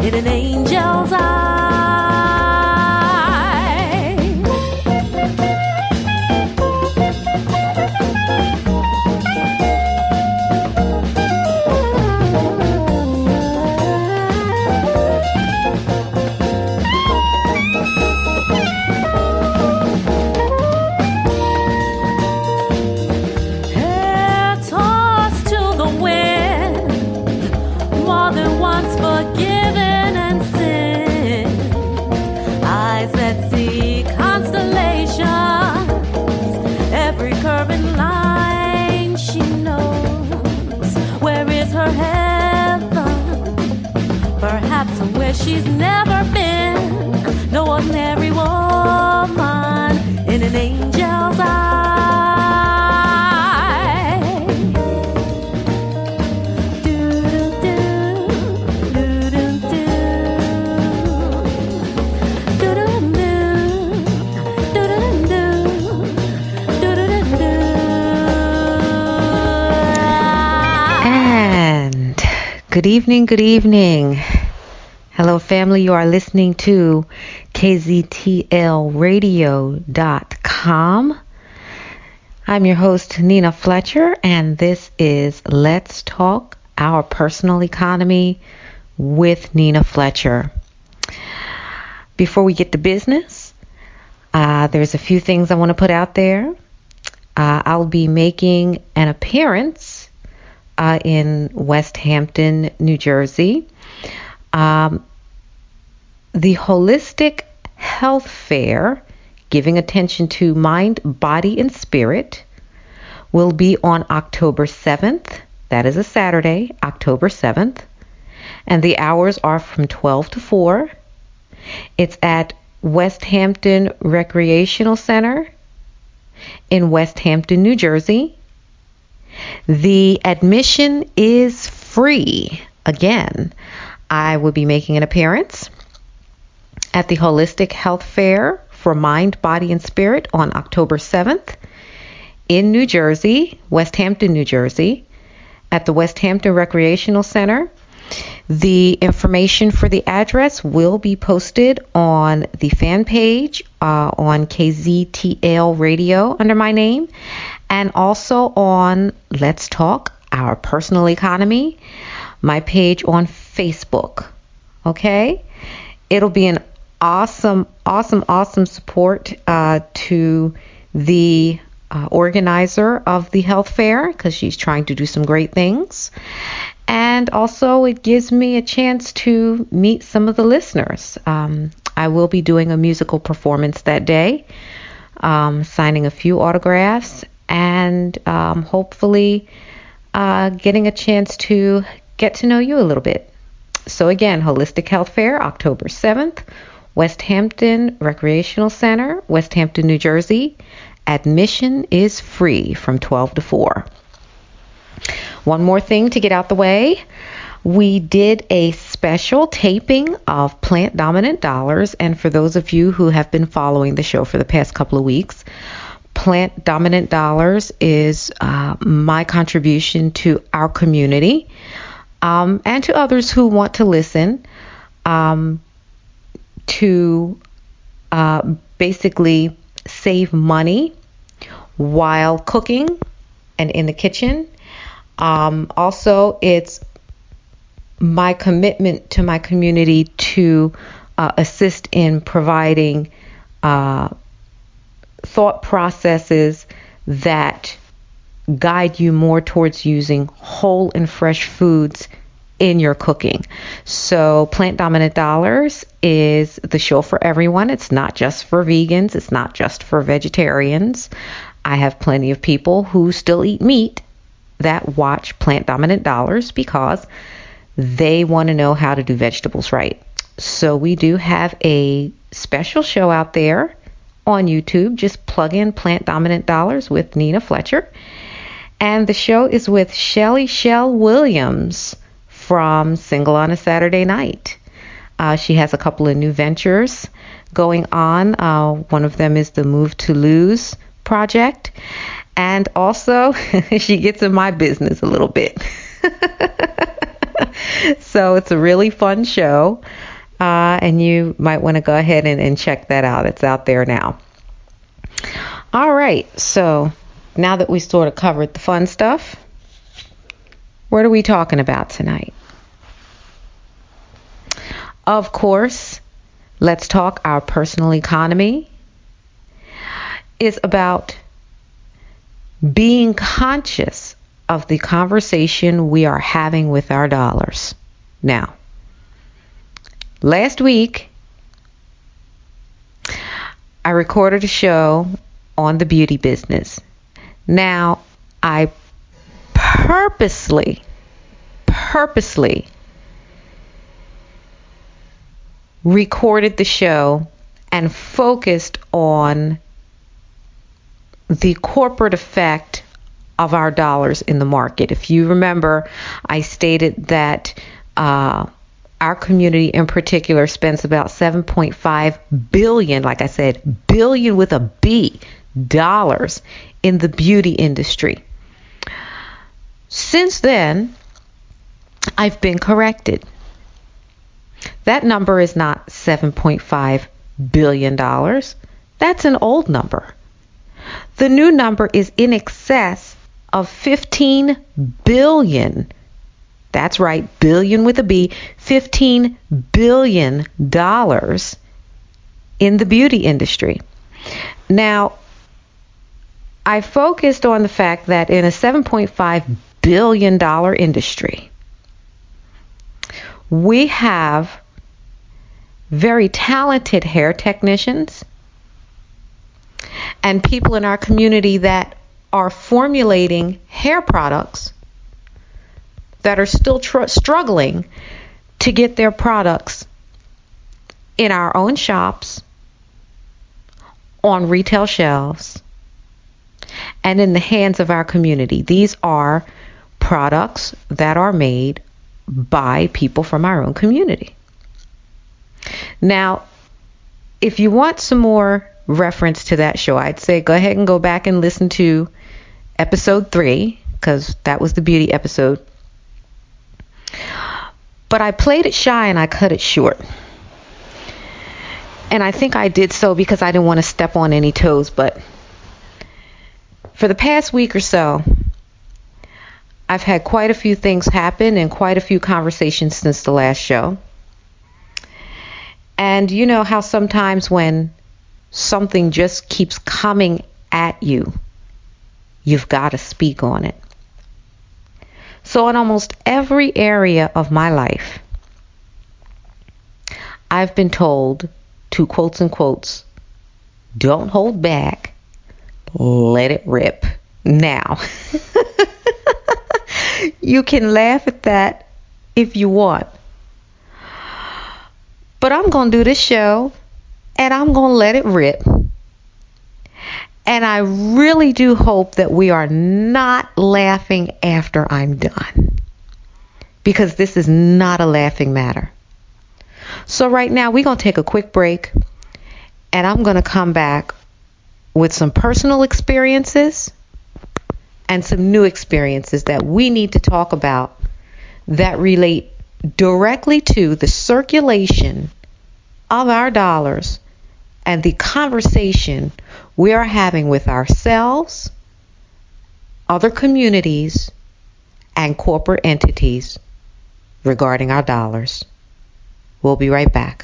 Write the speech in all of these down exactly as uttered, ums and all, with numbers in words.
in an angel's eye. She's never been no ordinary woman in an angel's eye. Do-do-do, do-do-do, do-do-do, do-do-do, do-do-do. And good evening, good evening. Hello, family. You are listening to K Z T L radio dot com. I'm your host, Nina Fletcher, and this is Let's Talk Our Personal Economy with Nina Fletcher. Before we get to business, uh, there's a few things I want to put out there. Uh, I'll be making an appearance uh, in West Hampton, New Jersey. Um, the Holistic Health Fair, giving attention to mind, body, and spirit, will be on October seventh. That is a Saturday, October seventh. And the hours are from twelve to four. It's at West Hampton Recreational Center in West Hampton, New Jersey. The admission is free. Again, I will be making an appearance at the Holistic Health Fair for Mind, Body, and Spirit on October seventh in New Jersey, West Hampton, New Jersey, at the West Hampton Recreational Center. The information for the address will be posted on the fan page uh, on K Z T L Radio under my name, and also on Let's Talk Our Personal Economy, my page on Facebook. Okay? It'll be an awesome, awesome, awesome support uh, to the uh, organizer of the health fair, because she's trying to do some great things. And also it gives me a chance to meet some of the listeners. Um, I will be doing a musical performance that day, um, signing a few autographs, and um, hopefully uh, getting a chance to get to know you a little bit. So again, Holistic Health Fair, October seventh, West Hampton Recreational Center, West Hampton, New Jersey. Admission is free from twelve to four. One more thing to get out the way. We did a special taping of Plant Dominant Dollars, and for those of you who have been following the show for the past couple of weeks, Plant Dominant Dollars is uh, my contribution to our community. Um, and to others who want to listen, um, to uh, basically save money while cooking and in the kitchen. Um, also, it's my commitment to my community to uh, assist in providing uh, thought processes that guide you more towards using whole and fresh foods in your cooking. So Plant Dominant Dollars is the show for everyone. It's not just for vegans. It's not just for vegetarians. I have plenty of people who still eat meat that watch Plant Dominant Dollars because they want to know how to do vegetables right. So we do have a special show out there on YouTube. Just plug in Plant Dominant Dollars with Nina Fletcher. And the show is with Shelly Shell Williams from Single on a Saturday Night. Uh, she has a couple of new ventures going on. Uh, one of them is the Move to Lose project. And also, she gets in my business a little bit. So it's a really fun show. Uh, and you might want to go ahead and, and check that out. It's out there now. All right. So now that we sort of covered the fun stuff, what are we talking about tonight? Of course, let's talk our personal economy. It's about being conscious of the conversation we are having with our dollars. Now, last week, I recorded a show on the beauty business. Now, I purposely, purposely recorded the show and focused on the corporate effect of our dollars in the market. If you remember, I stated that uh, our community in particular spends about seven point five billion, like I said, billion with a B, dollars in the beauty industry. Since then, I've been corrected. That number is not seven point five billion dollars. That's an old number. The new number is in excess of fifteen billion. That's right, billion with a B, fifteen billion dollars in the beauty industry. Now, I focused on the fact that in a seven point five billion dollars industry, we have very talented hair technicians and people in our community that are formulating hair products that are still tr- struggling to get their products in our own shops, on retail shelves, and in the hands of our community. These are products that are made by people from our own community. Now, if you want some more reference to that show, I'd say go ahead and go back and listen to episode three, because that was the beauty episode. But I played it shy and I cut it short. And I think I did so because I didn't want to step on any toes. But for the past week or so, I've had quite a few things happen and quite a few conversations since the last show. And you know how sometimes when something just keeps coming at you, you've got to speak on it. So in almost every area of my life, I've been told to, quotes and quotes, don't hold back, let it rip. Now, you can laugh at that if you want. But I'm going to do this show and I'm going to let it rip. And I really do hope that we are not laughing after I'm done, because this is not a laughing matter. So right now we're going to take a quick break, and I'm going to come back with some personal experiences and some new experiences that we need to talk about that relate directly to the circulation of our dollars and the conversation we are having with ourselves, other communities, and corporate entities regarding our dollars. We'll be right back.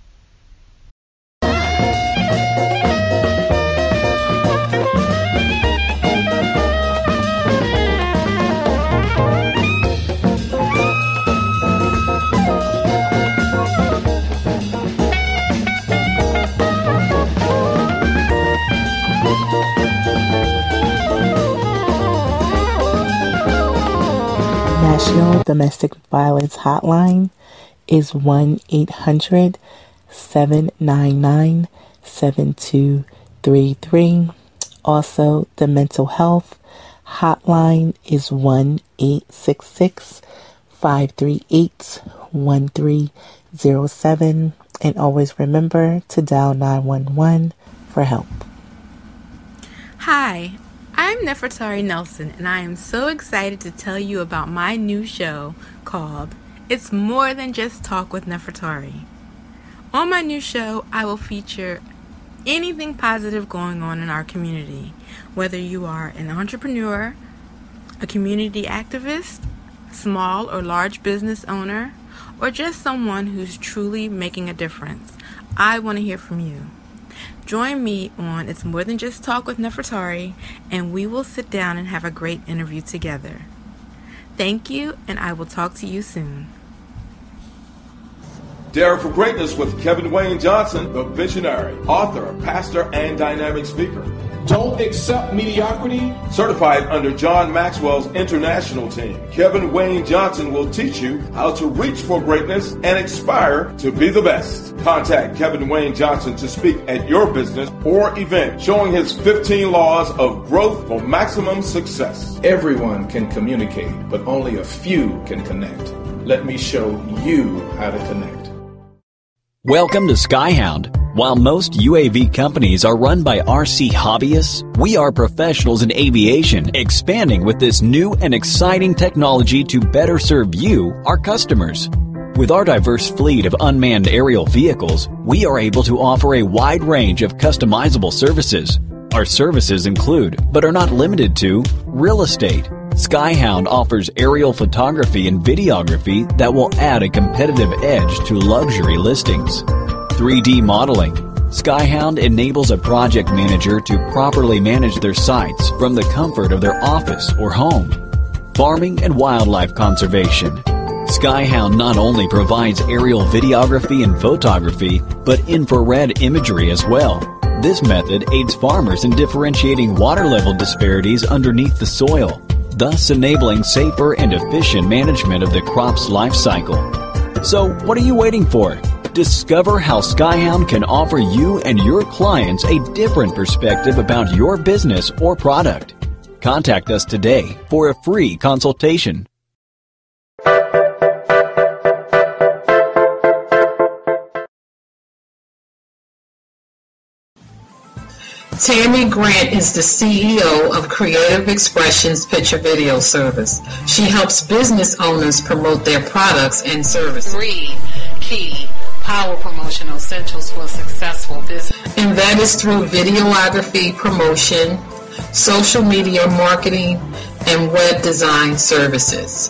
National Domestic Violence Hotline is one eight hundred seven nine nine seven two three three. Also, the mental health hotline is one eight six six five three eight one three zero seven. And always remember to dial nine one one for help. Hi, I'm Nefertari Nelson, and I am so excited to tell you about my new show called It's More Than Just Talk with Nefertari. On my new show, I will feature anything positive going on in our community, whether you are an entrepreneur, a community activist, small or large business owner, or just someone who's truly making a difference. I want to hear from you. Join me on It's More Than Just Talk with Nefertari, and we will sit down and have a great interview together. Thank you, and I will talk to you soon. Dare for Greatness with Kevin Wayne Johnson, the visionary, author, pastor, and dynamic speaker. Don't accept mediocrity. Certified under John Maxwell's international team, Kevin Wayne Johnson will teach you how to reach for greatness and aspire to be the best. Contact Kevin Wayne Johnson to speak at your business or event, showing his fifteen laws of growth for maximum success. Everyone can communicate, but only a few can connect. Let me show you how to connect. Welcome to Skyhound. While most U A V companies are run by R C hobbyists, we are professionals in aviation, expanding with this new and exciting technology to better serve you, our customers. With our diverse fleet of unmanned aerial vehicles, we are able to offer a wide range of customizable services. Our services include, but are not limited to, real estate. Skyhound offers aerial photography and videography that will add a competitive edge to luxury listings. three D modeling. Skyhound enables a project manager to properly manage their sites from the comfort of their office or home. Farming and wildlife conservation. Skyhound not only provides aerial videography and photography, but infrared imagery as well. This method aids farmers in differentiating water level disparities underneath the soil, thus enabling safer and efficient management of the crop's life cycle. So, what are you waiting for? Discover how Skyhound can offer you and your clients a different perspective about your business or product. Contact us today for a free consultation. Tammy Grant is the C E O of Creative Expressions Picture Video Service. She helps business owners promote their products and services. Three key power promotional essentials for a successful business. And that is through videography promotion, social media marketing, and web design services.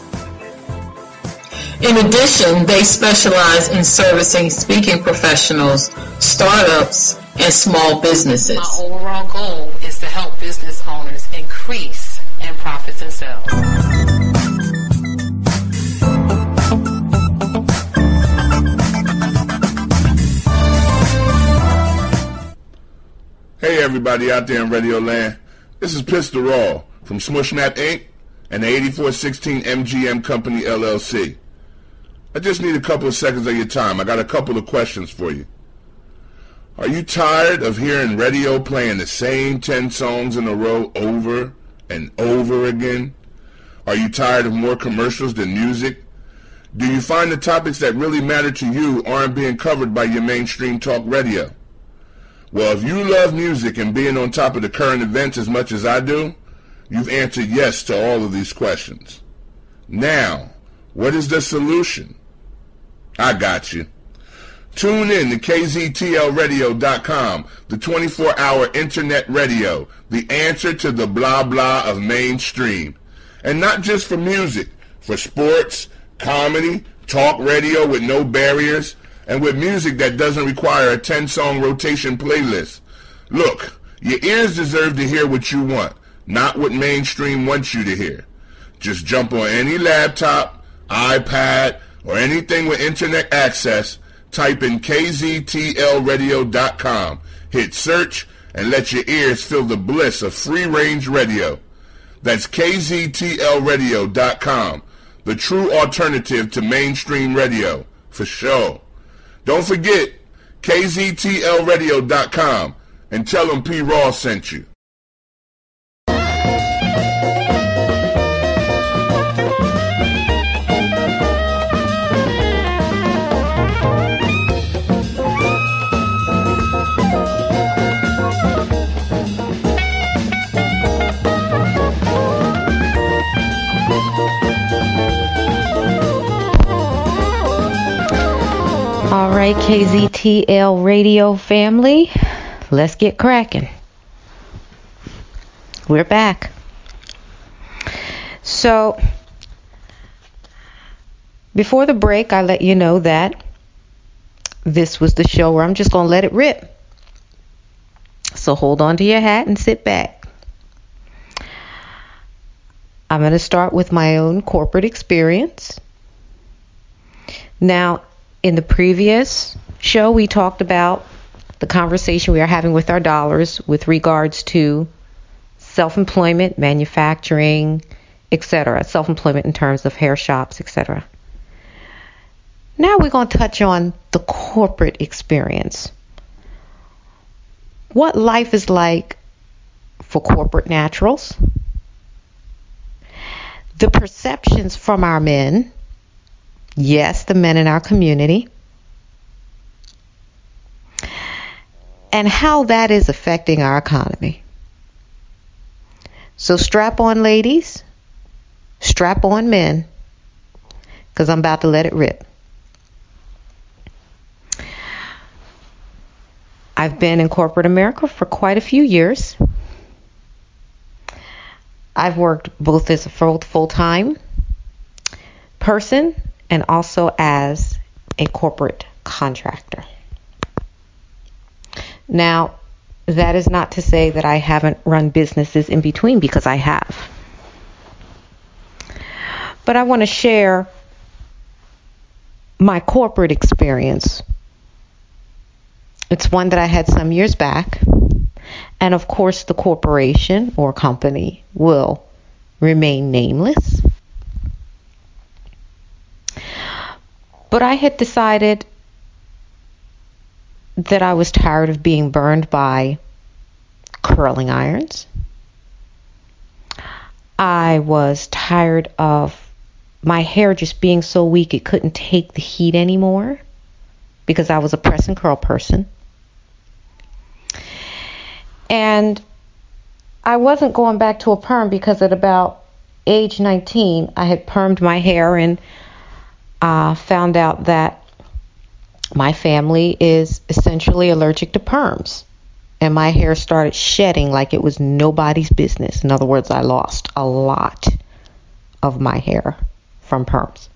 In addition, they specialize in servicing speaking professionals, startups, and small businesses. My overall goal is to help business owners increase in profits and sales. Hey everybody out there in Radio Land, this is Pistol Raw from Smushnap Incorporated and the eighty-four sixteen M G M Company L L C. I just need a couple of seconds of your time. I got a couple of questions for you. Are you tired of hearing radio playing the same ten songs in a row over and over again? Are you tired of more commercials than music? Do you find the topics that really matter to you aren't being covered by your mainstream talk radio? Well, if you love music and being on top of the current events as much as I do, you've answered yes to all of these questions. Now, what is the solution? I got you. Tune in to K Z T L radio dot com, the twenty-four hour internet radio, the answer to the blah blah of mainstream. And not just for music, for sports, comedy, talk radio with no barriers, and with music that doesn't require a ten song rotation playlist. Look, your ears deserve to hear what you want, not what mainstream wants you to hear. Just jump on any laptop, iPad, or anything with internet access, type in K Z T L radio dot com, hit search, and let your ears feel the bliss of free-range radio. That's K Z T L radio dot com, the true alternative to mainstream radio, for sure. Don't forget, K Z T L radio dot com, and tell them P. Ross sent you. All right, K Z T L Radio family, let's get cracking. We're back. So, before the break, I let you know that this was the show where I'm just going to let it rip. So hold on to your hat and sit back. I'm going to start with my own corporate experience. Now, in the previous show, we talked about the conversation we are having with our dollars with regards to self-employment, manufacturing, et cetera. Self-employment in terms of hair shops, et cetera. Now we're going to touch on the corporate experience. What life is like for corporate naturals. The perceptions from our men. Yes, the men in our community. And how that is affecting our economy. So strap on, ladies. Strap on, men. Because I'm about to let it rip. I've been in corporate America for quite a few years. I've worked both as a full, full-time person and also as a corporate contractor. Now, that is not to say that I haven't run businesses in between, because I have. But I want to share my corporate experience. It's one that I had some years back. And of course, the corporation or company will remain nameless. But I had decided that I was tired of being burned by curling irons. I was tired of my hair just being so weak it couldn't take the heat anymore, because I was a press and curl person. And I wasn't going back to a perm, because at about age nineteen, I had permed my hair and uh, found out that my family is essentially allergic to perms. And my hair started shedding like it was nobody's business. In other words, I lost a lot of my hair from perms.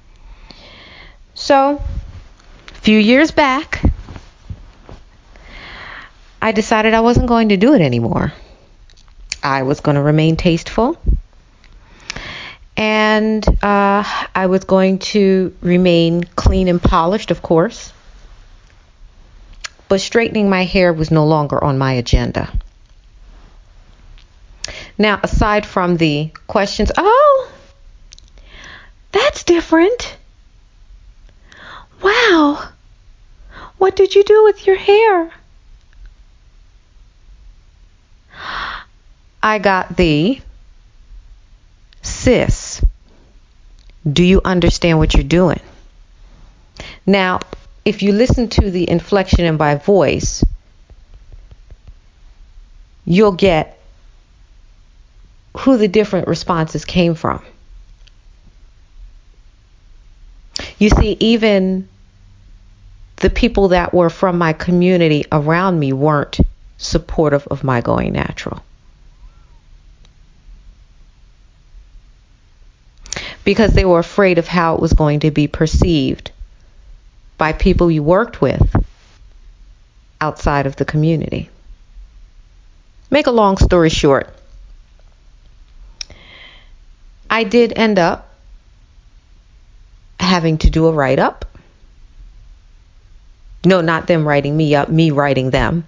So, a few years back, I decided I wasn't going to do it anymore. I was going to remain tasteful. And uh, I was going to remain clean and polished, of course. But straightening my hair was no longer on my agenda. Now, aside from the questions, oh, that's different. Wow. What did you do with your hair? I got the, sis, do you understand what you're doing? Now, if you listen to the inflection in my voice, you'll get who the different responses came from. You see, even the people that were from my community around me weren't supportive of my going natural. Because they were afraid of how it was going to be perceived by people you worked with outside of the community. Make a long story short, I did end up having to do a write-up. No, not them writing me up, me writing them.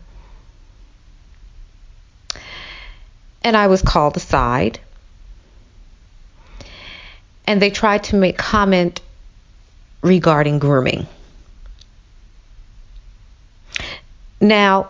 And I was called aside. And they tried to make comment regarding grooming. Now,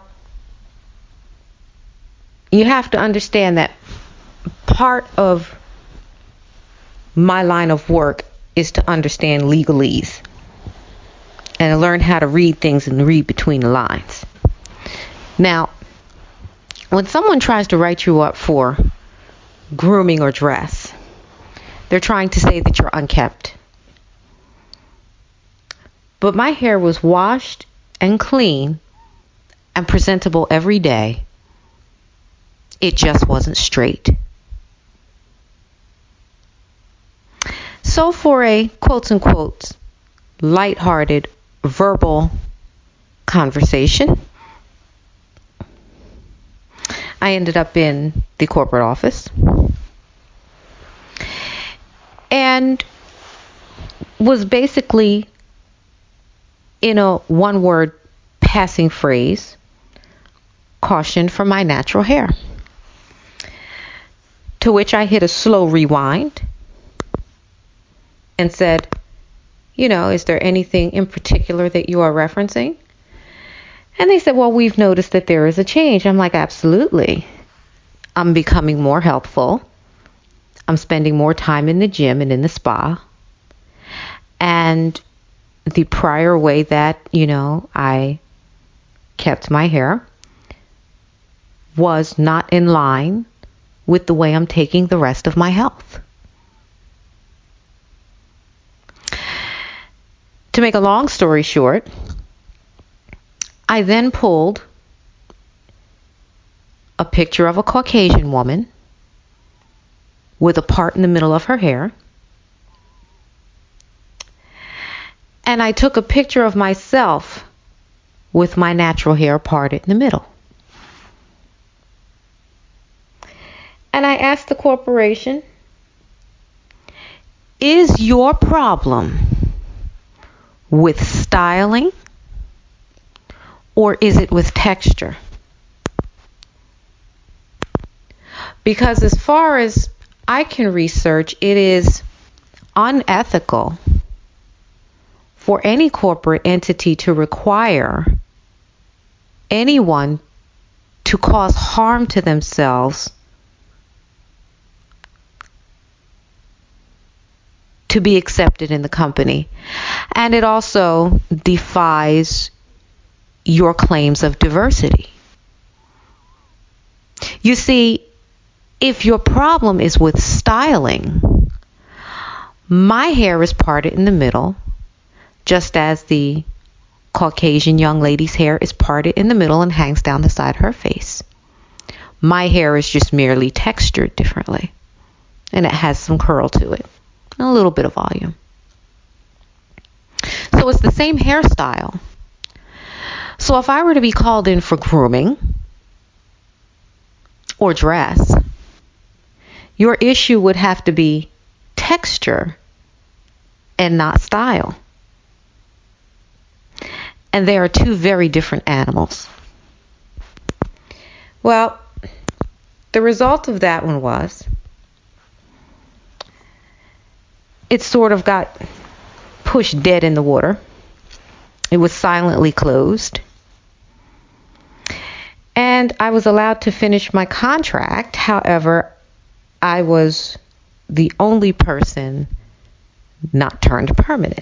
you have to understand that part of my line of work is to understand legalese and to learn how to read things and read between the lines. Now, when someone tries to write you up for grooming or dress, they're trying to say that you're unkempt. But my hair was washed and clean and presentable every day. It just wasn't straight. So for a quotes and quotes lighthearted verbal conversation, I ended up in the corporate office and was basically, in a one-word passing phrase, cautioned for my natural hair. To which I hit a slow rewind and said, you know, is there anything in particular that you are referencing? And they said, well, we've noticed that there is a change. I'm like, absolutely. I'm becoming more healthful. I'm spending more time in the gym and in the spa. And the prior way that, you know, I kept my hair was not in line with the way I'm taking the rest of my health. To make a long story short, I then pulled a picture of a Caucasian woman with a part in the middle of her hair. And I took a picture of myself with my natural hair parted in the middle. And I asked the corporation, is your problem with styling or is it with texture? Because as far as I can research, it is unethical for any corporate entity to require anyone to cause harm to themselves to be accepted in the company. And it also defies your claims of diversity. You see, if your problem is with styling, my hair is parted in the middle, just as the Caucasian young lady's hair is parted in the middle and hangs down the side of her face. My hair is just merely textured differently, and it has some curl to it, and a little bit of volume. So it's the same hairstyle. So if I were to be called in for grooming or dress, your issue would have to be texture and not style. And they are two very different animals. Well, the result of that one was it sort of got pushed dead in the water. It was silently closed. And I was allowed to finish my contract. However, I was the only person not turned permanent.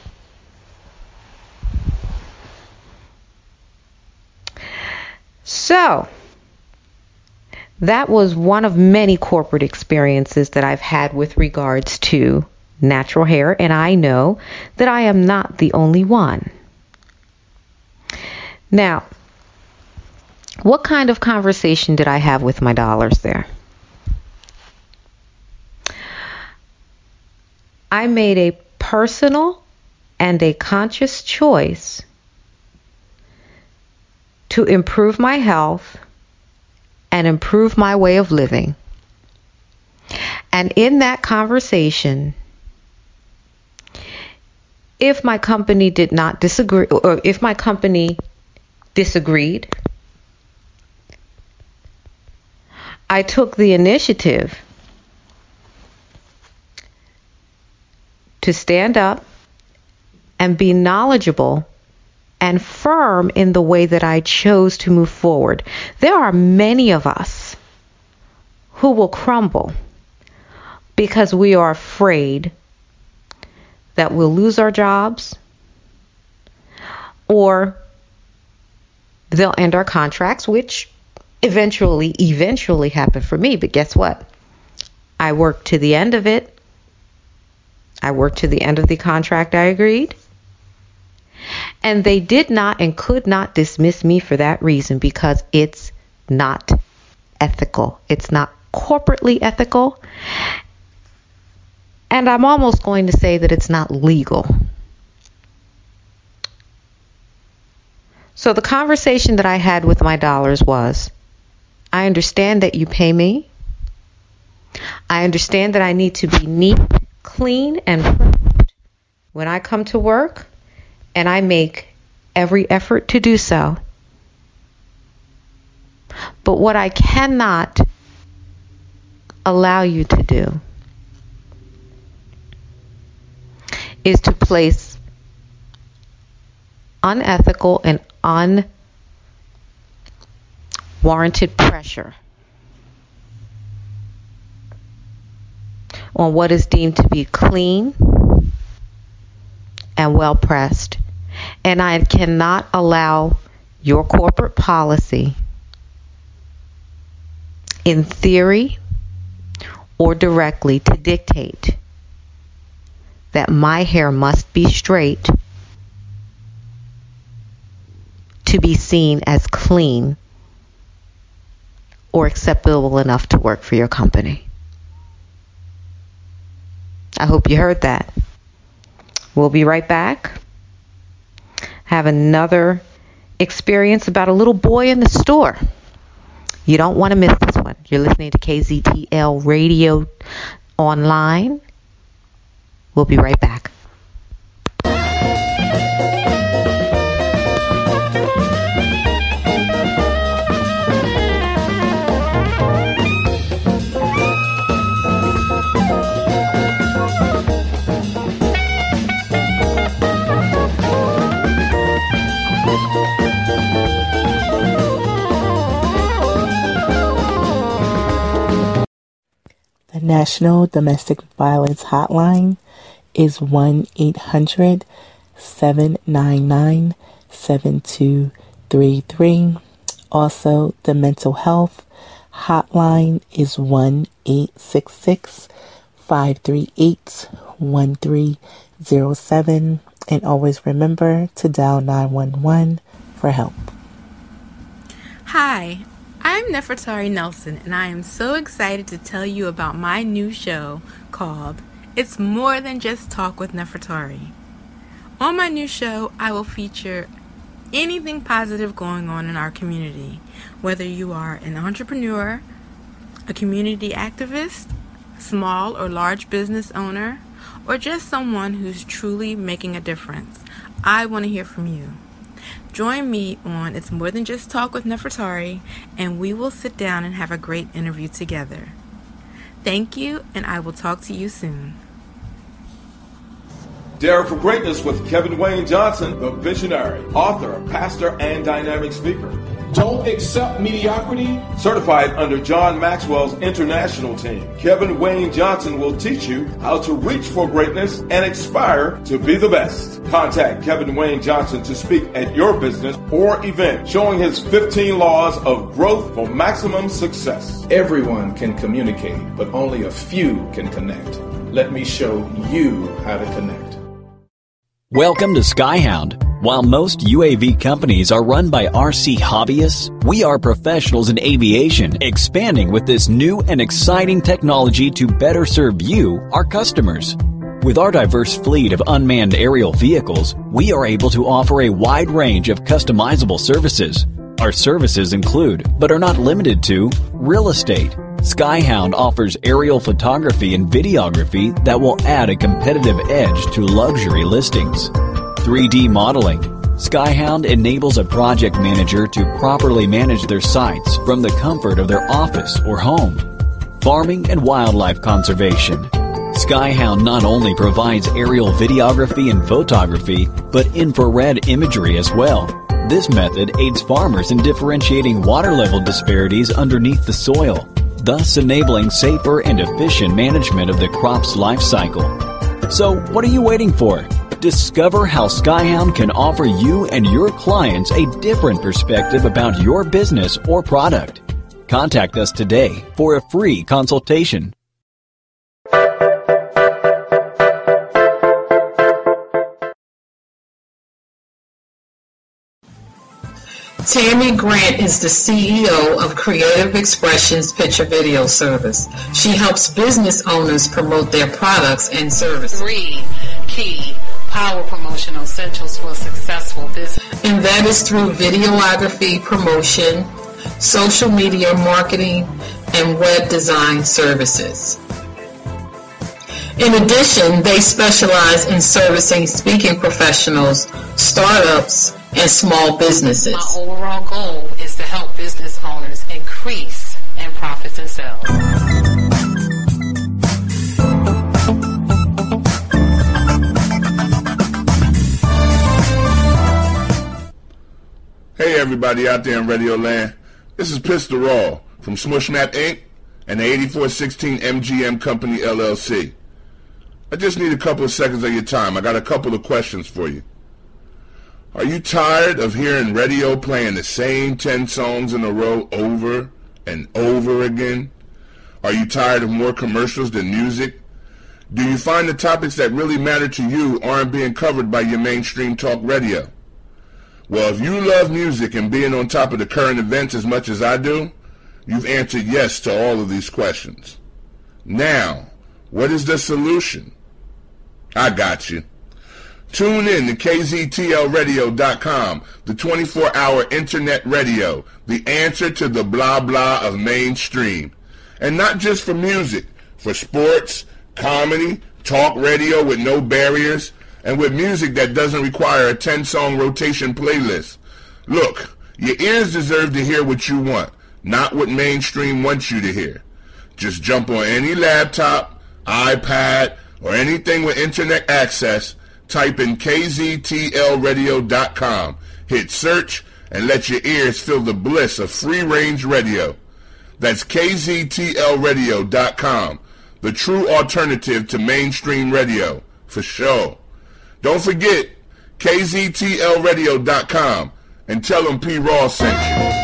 So, that was one of many corporate experiences that I've had with regards to natural hair, and I know that I am not the only one. Now, what kind of conversation did I have with my dollars there? I made a personal and a conscious choice to improve my health and improve my way of living. And in that conversation, if my company did not disagree, or if my company disagreed, I took the initiative to stand up and be knowledgeable and firm in the way that I chose to move forward. There are many of us who will crumble because we are afraid that we'll lose our jobs or they'll end our contracts, which eventually, eventually happened for me. But guess what? I worked to the end of it. I worked to the end of the contract I agreed. And they did not and could not dismiss me for that reason, because it's not ethical. It's not corporately ethical. And I'm almost going to say that it's not legal. So the conversation that I had with my dollars was, I understand that you pay me. I understand that I need to be neat, clean, and perfect when I come to work, and I make every effort to do so. But what I cannot allow you to do is to place unethical and unwarranted pressure on what is deemed to be clean and well pressed. And I cannot allow your corporate policy, in theory or directly, to dictate that my hair must be straight to be seen as clean or acceptable enough to work for your company. I hope you heard that. We'll be right back. Have another experience about a little boy in the store. You don't want to miss this one. You're listening to K Z T L Radio Online. We'll be right back. The National Domestic Violence Hotline is one eight hundred seven nine nine seven two three three. Also, the Mental Health Hotline is one eight six six five three eight one three zero seven. And always remember to dial nine one one for help. Hi, I'm Nefertari Nelson, and I am so excited to tell you about my new show called It's More Than Just Talk with Nefertari. On my new show, I will feature anything positive going on in our community, whether you are an entrepreneur, a community activist, small or large business owner, or just someone who's truly making a difference. I want to hear from you. Join me on It's More Than Just Talk with Nefertari, and we will sit down and have a great interview together. Thank you, and I will talk to you soon. Dare for Greatness with Kevin Wayne Johnson, the visionary, author, pastor, and dynamic speaker. Don't accept mediocrity. Certified under John Maxwell's international team, Kevin Wayne Johnson will teach you how to reach for greatness and aspire to be the best. Contact Kevin Wayne Johnson to speak at your business or event, showing his fifteen laws of growth for maximum success. Everyone can communicate, but only a few can connect. Let me show you how to connect. Welcome to Skyhound. While most U A V companies are run by R C hobbyists, we are professionals in aviation, expanding with this new and exciting technology to better serve you, our customers. With our diverse fleet of unmanned aerial vehicles, we are able to offer a wide range of customizable services. Our services include, but are not limited to, real estate. Skyhound offers aerial photography and videography that will add a competitive edge to luxury listings. three D modeling. Skyhound enables a project manager to properly manage their sites from the comfort of their office or home. Farming and wildlife conservation. Skyhound not only provides aerial videography and photography, but infrared imagery as well. This method aids farmers in differentiating water level disparities underneath the soil, thus enabling safer and efficient management of the crop's life cycle. So, what are you waiting for? Discover how Skyhound can offer you and your clients a different perspective about your business or product. Contact us today for a free consultation. Tammy Grant is the C E O of Creative Expressions Picture Video Service. She helps business owners promote their products and services. Three key power promotional essentials for successful business. And that is through videography promotion, social media marketing, and web design services. In addition, they specialize in servicing speaking professionals, startups, and small businesses. My overall goal is to help business owners increase in profits and sales. Hey everybody out there in Radio Land, this is Pistol Raw from Smushnet Incorporated and the eighty-four sixteen M G M Company L L C. I just need a couple of seconds of your time. I got a couple of questions for you. Are you tired of hearing radio playing the same ten songs in a row over and over again? Are you tired of more commercials than music? Do you find the topics that really matter to you aren't being covered by your mainstream talk radio? Well, if you love music and being on top of the current events as much as I do, you've answered yes to all of these questions. Now, what is the solution? I got you. Tune in to K Z T L radio dot com, the twenty-four hour internet radio, the answer to the blah blah of mainstream. And not just for music, for sports, comedy, talk radio with no barriers, and with music that doesn't require a ten song rotation playlist. Look, your ears deserve to hear what you want, not what mainstream wants you to hear. Just jump on any laptop, iPad, or anything with internet access, type in K Z T L radio dot com, hit search, and let your ears feel the bliss of free-range radio. That's K Z T L radio dot com, the true alternative to mainstream radio, for sure. Don't forget, K Z T L radio dot com, and tell them P. Raw sent you.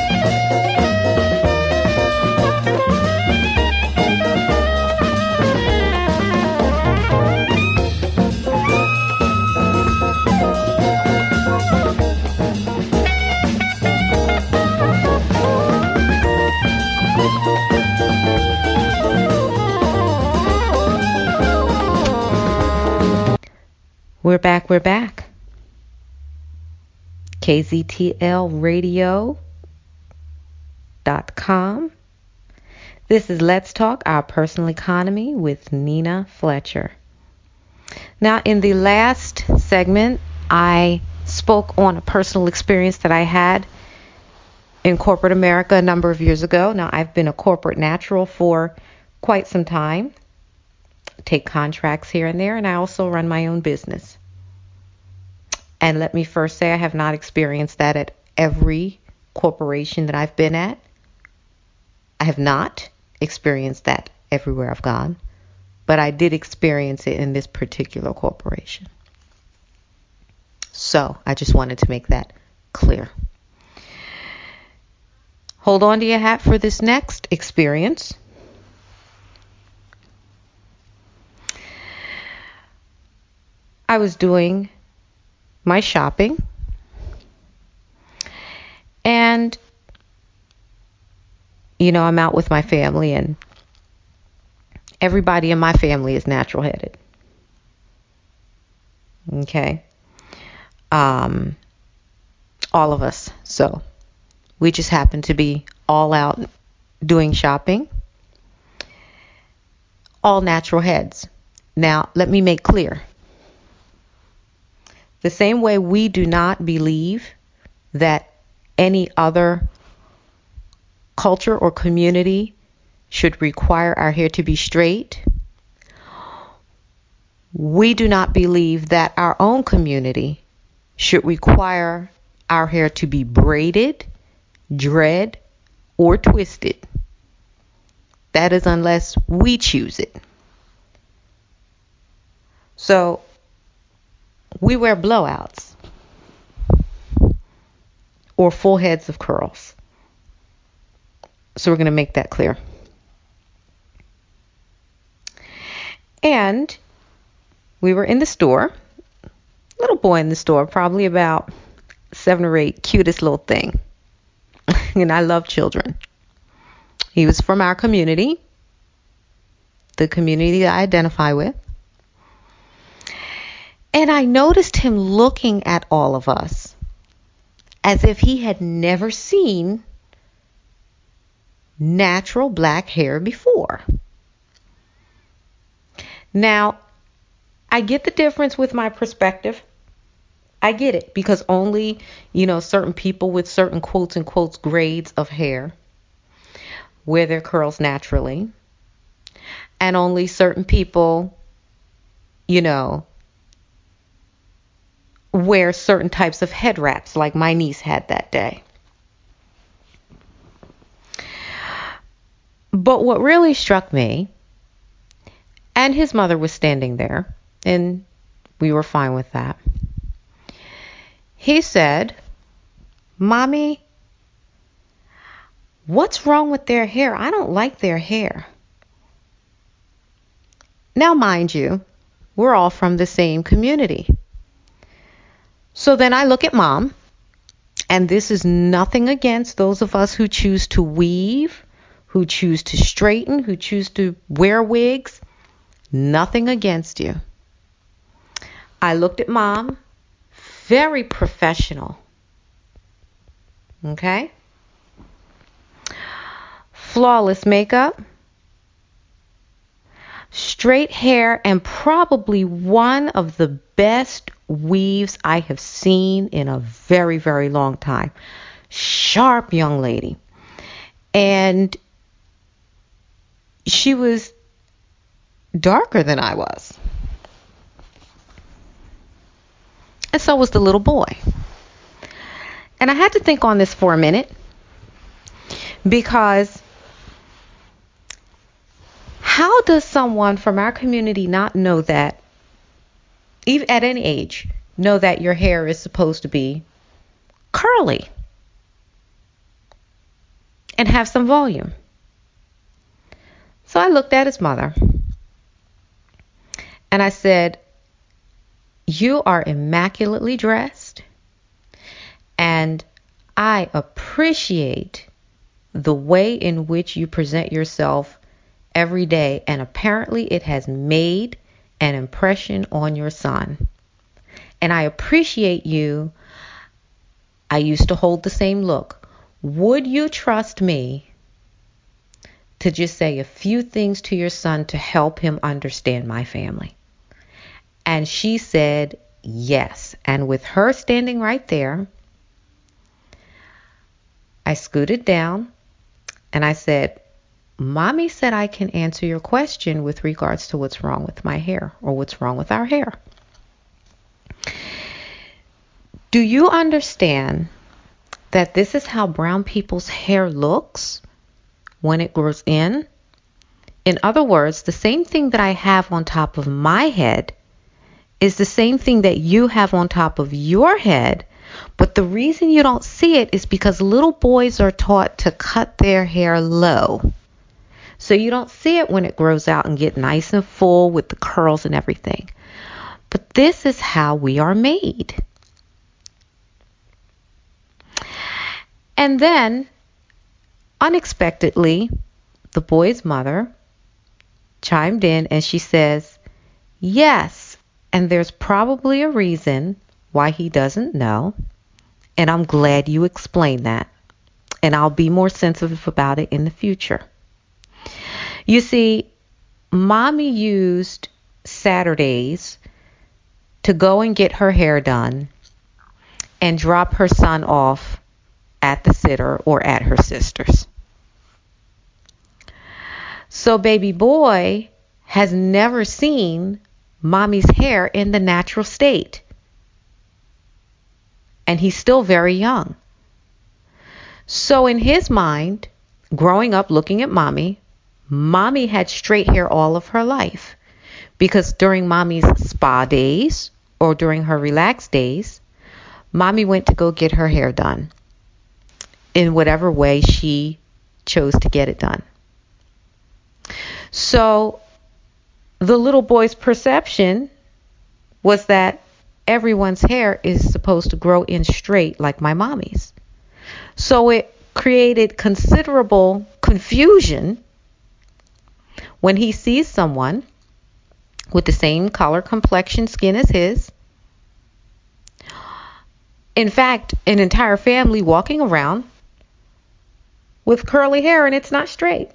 We're back, we're back. K Z T L radio dot com. This is Let's Talk, Our Personal Economy with Nina Fletcher. Now, in the last segment, I spoke on a personal experience that I had in corporate America a number of years ago. Now, I've been a corporate natural for quite some time. Take contracts here and there, and I also run my own business. And let me first say I have not experienced that at every corporation that I've been at. I have not experienced that everywhere I've gone, but I did experience it in this particular corporation. So I just wanted to make that clear. Hold on to your hat for this next experience. I was doing my shopping, and you know, I'm out with my family, and everybody in my family is natural headed. Okay. Um, all of us. So we just happen to be all out doing shopping, all natural heads. Now, let me make clear. The same way we do not believe that any other culture or community should require our hair to be straight, we do not believe that our own community should require our hair to be braided, dread, or twisted. That is unless we choose it. So, we wear blowouts or full heads of curls. So we're going to make that clear. And we were in the store, little boy in the store, probably about seven or eight, cutest little thing. and I love children. He was from our community, the community that I identify with. And I noticed him looking at all of us as if he had never seen natural black hair before. Now, I get the difference with my perspective. I get it, because only, you know, certain people with certain quotes and quotes grades of hair wear their curls naturally. And only certain people, you know, wear certain types of head wraps like my niece had that day. But what really struck me, and his mother was standing there, and we were fine with that. He said, "Mommy, what's wrong with their hair? I don't like their hair." Now, mind you, we're all from the same community. So then I look at Mom, and this is nothing against those of us who choose to weave, who choose to straighten, who choose to wear wigs. Nothing against you. I looked at Mom, very professional. Okay? Flawless makeup, straight hair, and probably one of the best weaves I have seen in a very, very long time. Sharp young lady. And she was darker than I was. And so was the little boy. And I had to think on this for a minute, because how does someone from our community not know that, even at any age, know that your hair is supposed to be curly and have some volume? So I looked at his mother and I said, "You are immaculately dressed, and I appreciate the way in which you present yourself every day, and apparently it has made an impression on your son. And I appreciate you. I used to hold the same look. Would you trust me to just say a few things to your son to help him understand my family?" And she said yes. And with her standing right there, I scooted down and I said, "Mommy said I can answer your question with regards to what's wrong with my hair, or what's wrong with our hair. Do you understand that this is how brown people's hair looks when it grows in? In other words, the same thing that I have on top of my head is the same thing that you have on top of your head. But the reason you don't see it is because little boys are taught to cut their hair low. So you don't see it when it grows out and get nice and full with the curls and everything. But this is how we are made." And then, unexpectedly, the boy's mother chimed in and she says, "Yes, and there's probably a reason why he doesn't know. And I'm glad you explained that. And I'll be more sensitive about it in the future." You see, Mommy used Saturdays to go and get her hair done and drop her son off at the sitter or at her sister's. So baby boy has never seen Mommy's hair in the natural state. And he's still very young. So in his mind, growing up looking at Mommy, Mommy had straight hair all of her life, because during Mommy's spa days or during her relaxed days, Mommy went to go get her hair done in whatever way she chose to get it done. So the little boy's perception was that everyone's hair is supposed to grow in straight like my mommy's. So it created considerable confusion when he sees someone with the same color, complexion, skin as his. In fact, an entire family walking around with curly hair and it's not straight.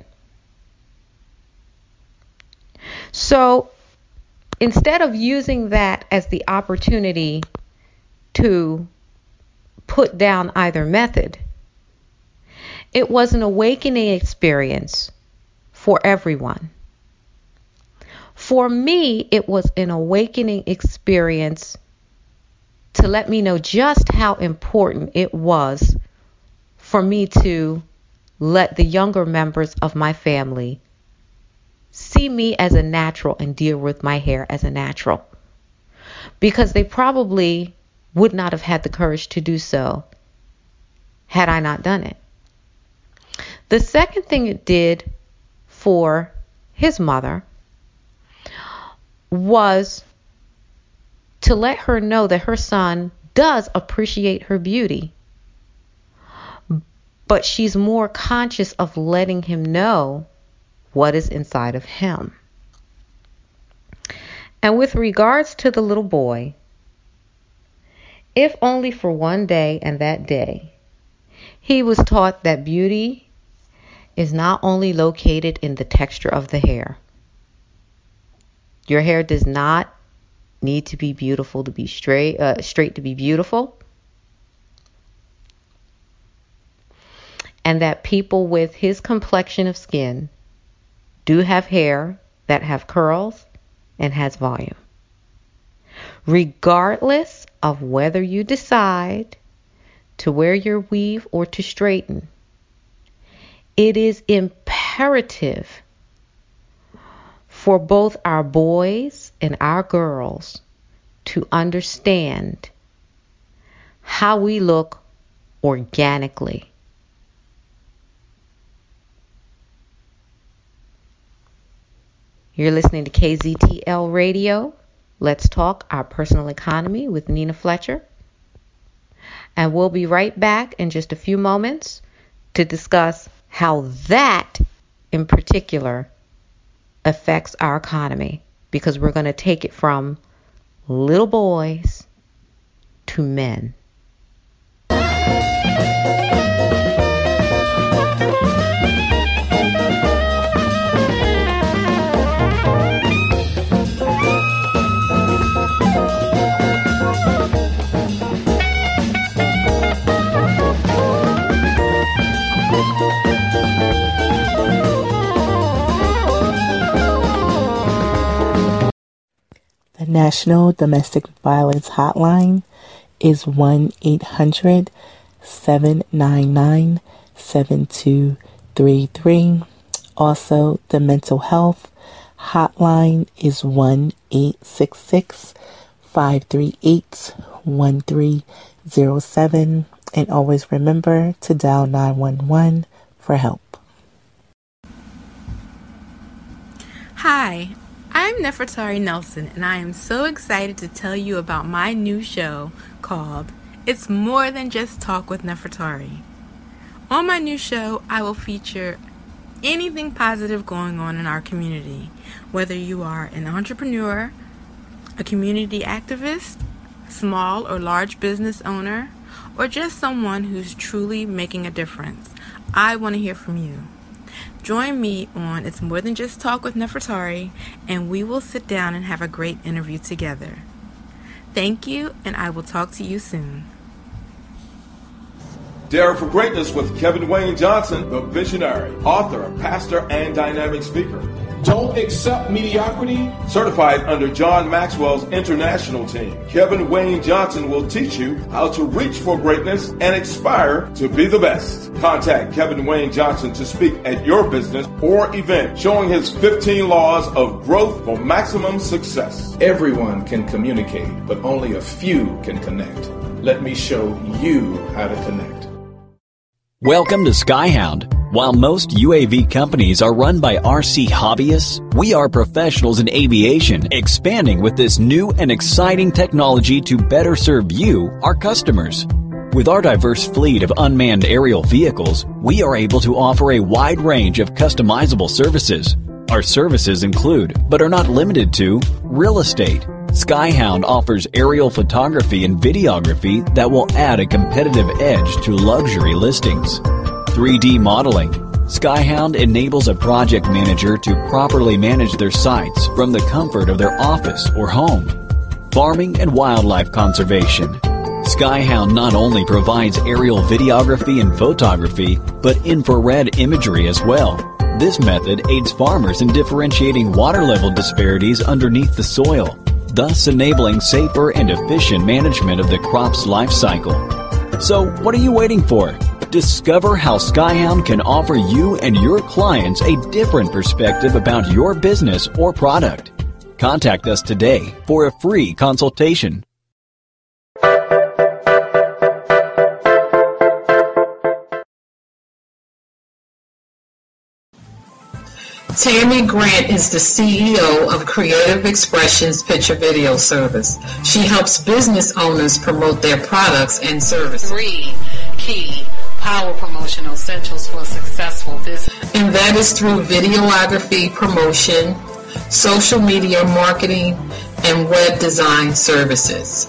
So instead of using that as the opportunity to put down either method, it was an awakening experience for everyone. For me, it was an awakening experience to let me know just how important it was for me to let the younger members of my family see me as a natural and deal with my hair as a natural. Because they probably would not have had the courage to do so had I not done it. The second thing it did for his mother was to let her know that her son does appreciate her beauty, but she's more conscious of letting him know what is inside of him. And with regards to the little boy, if only for one day and that day, he was taught that beauty is not only located in the texture of the hair. Your hair does not need to be beautiful to be straight, uh, straight to be beautiful. And that people with his complexion of skin do have hair that have curls and has volume. Regardless of whether you decide to wear your weave or to straighten, it is imperative for both our boys and our girls to understand how we look organically. You're listening to K Z T L Radio. Let's talk our personal economy with Nina Fletcher. And we'll be right back in just a few moments to discuss how that in particular affects our economy, because we're going to take it from little boys to men. The National Domestic Violence Hotline is one eight hundred seven nine nine seven two three three. Also, the Mental Health Hotline is one eight six six five three eight one three zero seven. And always remember to dial nine one one for help. Hi, I'm Nefertari Nelson, and I am so excited to tell you about my new show called It's More Than Just Talk with Nefertari. On my new show, I will feature anything positive going on in our community, whether you are an entrepreneur, a community activist, small or large business owner, or just someone who's truly making a difference. I want to hear from you. Join me on It's More Than Just Talk with Nefertari, and we will sit down and have a great interview together. Thank you, and I will talk to you soon. Dare for Greatness with Kevin Wayne Johnson, the visionary, author, pastor, and dynamic speaker. Don't accept mediocrity. Certified under John Maxwell's international team, Kevin Wayne Johnson will teach you how to reach for greatness and aspire to be the best. Contact Kevin Wayne Johnson to speak at your business or event, showing his fifteen laws of growth for maximum success. Everyone can communicate, but only a few can connect. Let me show you how to connect. Welcome to Skyhound. While most U A V companies are run by R C hobbyists, we are professionals in aviation, expanding with this new and exciting technology to better serve you, our customers. With our diverse fleet of unmanned aerial vehicles, we are able to offer a wide range of customizable services. Our services include, but are not limited to, real estate. Skyhound offers aerial photography and videography that will add a competitive edge to luxury listings. three D modeling. Skyhound enables a project manager to properly manage their sites from the comfort of their office or home. Farming and wildlife conservation. Skyhound not only provides aerial videography and photography, but infrared imagery as well. This method aids farmers in differentiating water level disparities underneath the soil, thus enabling safer and efficient management of the crop's life cycle. So, what are you waiting for? Discover how Skyhound can offer you and your clients a different perspective about your business or product. Contact us today for a free consultation. Tammy Grant is the C E O of Creative Expressions Picture Video Service. She helps business owners promote their products and services. Three key power promotional essentials for a successful business. And that is through videography promotion, social media marketing, and web design services.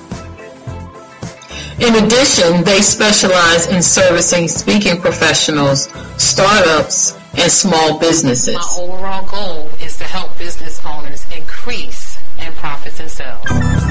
In addition, they specialize in servicing speaking professionals, startups, and small businesses. My overall goal is to help business owners increase in profits and sales.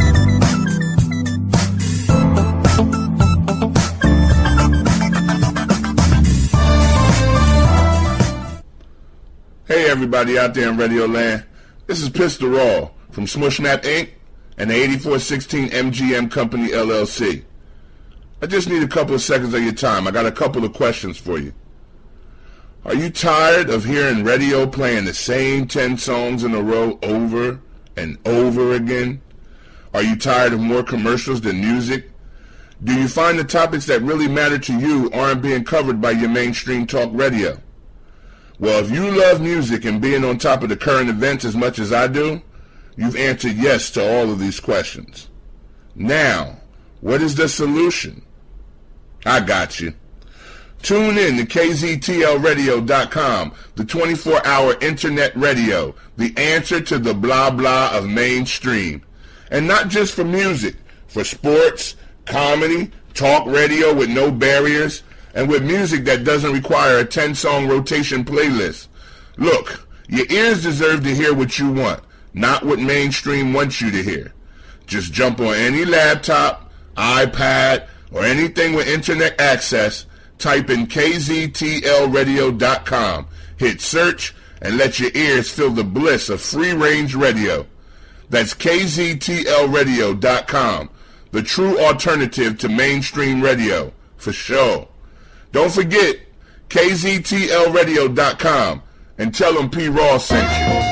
Hey everybody out there in Radio Land, this is Pistol Raw from Smushnap Incorporated and the eighty-four sixteen M G M Company L L C. I just need a couple of seconds of your time. I got a couple of questions for you. Are you tired of hearing radio playing the same ten songs in a row over and over again? Are you tired of more commercials than music? Do you find the topics that really matter to you aren't being covered by your mainstream talk radio? Well, if you love music and being on top of the current events as much as I do, you've answered yes to all of these questions. Now, what is the solution? I got you. Tune in to K Z T L radio dot com, the twenty-four hour internet radio, the answer to the blah blah of mainstream. And not just for music, for sports, comedy, talk radio with no barriers, and with music that doesn't require a ten song rotation playlist. Look, your ears deserve to hear what you want, not what mainstream wants you to hear. Just jump on any laptop, iPad, or anything with internet access, type in K Z T L radio dot com, hit search, and let your ears feel the bliss of free-range radio. That's K Z T L radio dot com, the true alternative to mainstream radio, for sure. Don't forget, K Z T L radio dot com, and tell them P. Raw sent you.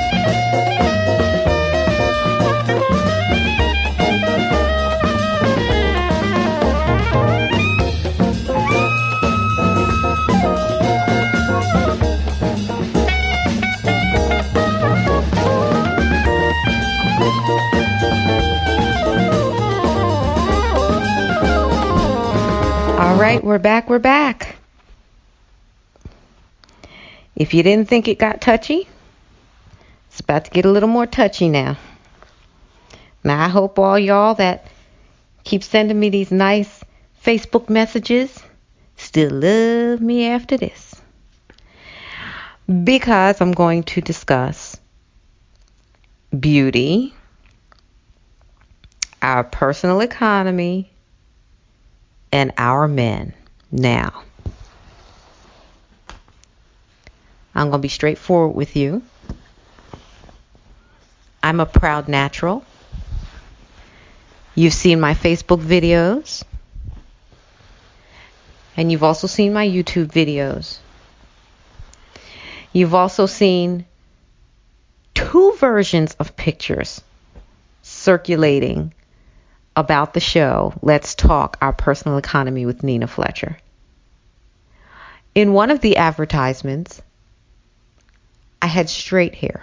All right, we're back, we're back. If you didn't think it got touchy, it's about to get a little more touchy now. Now, I hope all y'all that keep sending me these nice Facebook messages still love me after this. Because I'm going to discuss beauty, our personal economy, and our men. Now, I'm going to be straightforward with you. I'm a proud natural. You've seen my Facebook videos, and you've also seen my YouTube videos. You've also seen two versions of pictures circulating about the show, Let's Talk Our Personal Economy with Nina Fletcher. In one of the advertisements, I had straight hair.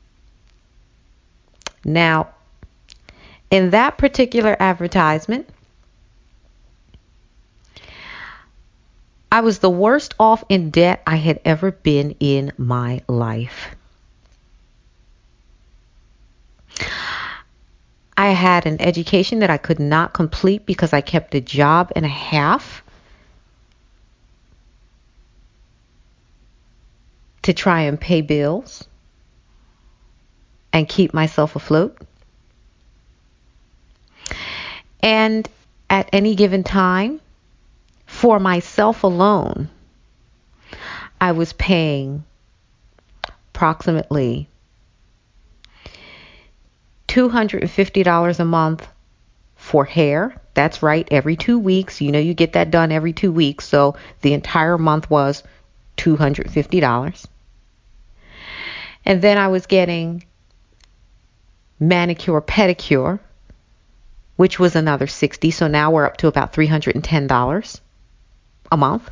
Now, in that particular advertisement, I was the worst off in debt I had ever been in my life. I had an education that I could not complete because I kept a job and a half to try and pay bills and keep myself afloat. And at any given time, for myself alone, I was paying approximately two hundred fifty dollars a month for hair. That's right, every two weeks. You know, you get that done every two weeks. So the entire month was two hundred fifty dollars. And then I was getting manicure, pedicure, which was another sixty dollars. So now we're up to about three hundred ten dollars a month.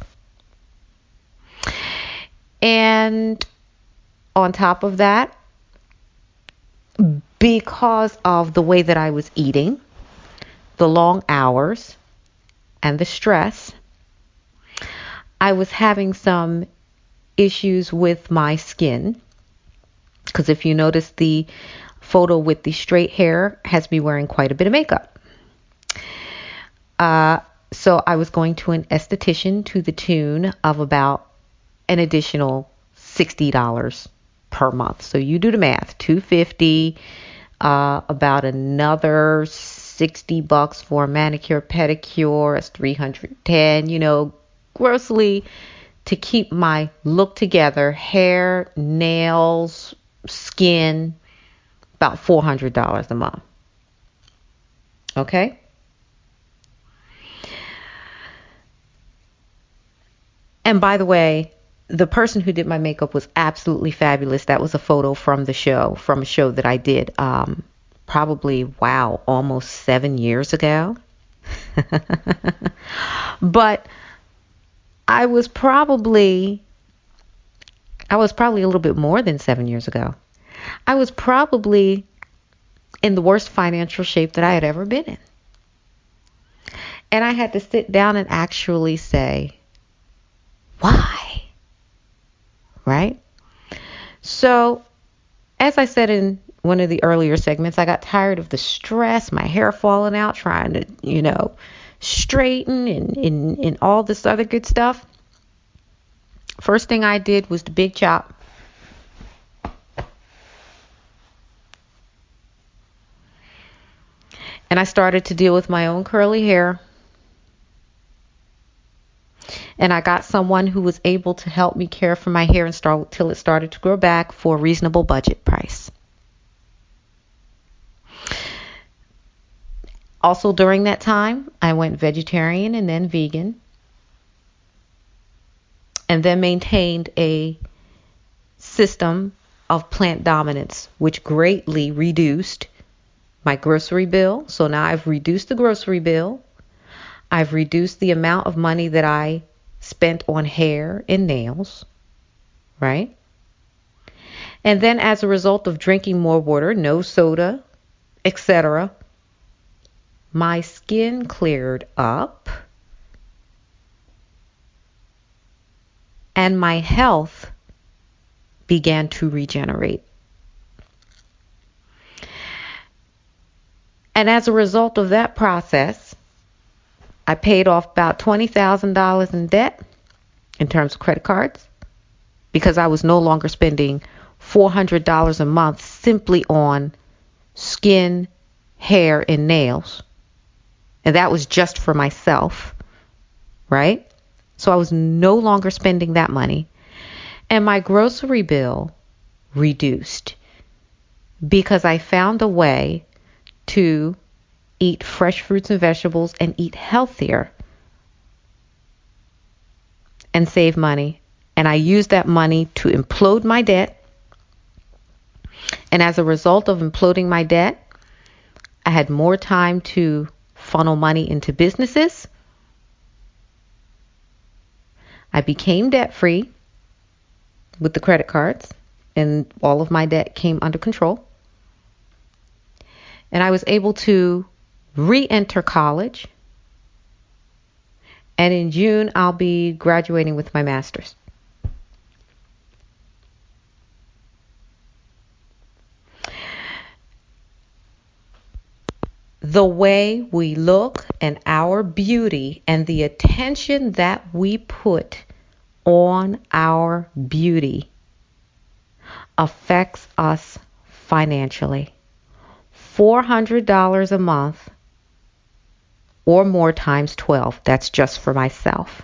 And on top of that, because of the way that I was eating, the long hours, and the stress, I was having some issues with my skin. Because if you notice, the photo with the straight hair has me wearing quite a bit of makeup. Uh, so I was going to an esthetician to the tune of about an additional sixty dollars per month. So you do the math, two hundred fifty dollars, uh, about another sixty bucks for a manicure, pedicure, that's three hundred ten dollars, you know, grossly to keep my look together, hair, nails, skin, about four hundred dollars a month. Okay? And by the way, the person who did my makeup was absolutely fabulous. That was a photo from the show, from a show that I did um, probably, wow, almost seven years ago. But I was probably, I was probably a little bit more than seven years ago. I was probably in the worst financial shape that I had ever been in. And I had to sit down and actually say, why? Right? So, as I said in one of the earlier segments, I got tired of the stress, my hair falling out, trying to, you know, straighten and, and, and all this other good stuff. First thing I did was the big chop. And I started to deal with my own curly hair. And I got someone who was able to help me care for my hair and start till it started to grow back for a reasonable budget price. Also during that time, I went vegetarian and then vegan. And then maintained a system of plant dominance, which greatly reduced my grocery bill. So now I've reduced the grocery bill. I've reduced the amount of money that I spent on hair and nails, right? And then as a result of drinking more water, no soda, et cetera, my skin cleared up and my health began to regenerate. And as a result of that process, I paid off about twenty thousand dollars in debt in terms of credit cards because I was no longer spending four hundred dollars a month simply on skin, hair, and nails. And that was just for myself, right? So I was no longer spending that money. And my grocery bill reduced because I found a way to eat fresh fruits and vegetables and eat healthier and save money. And I used that money to implode my debt. And as a result of imploding my debt, I had more time to funnel money into businesses. I became debt-free with the credit cards, and all of my debt came under control. And I was able to re-enter college And in June, I'll be graduating with my master's. The way we look and our beauty and the attention that we put on our beauty affects us financially. four hundred dollars a month or more times twelve. That's just for myself.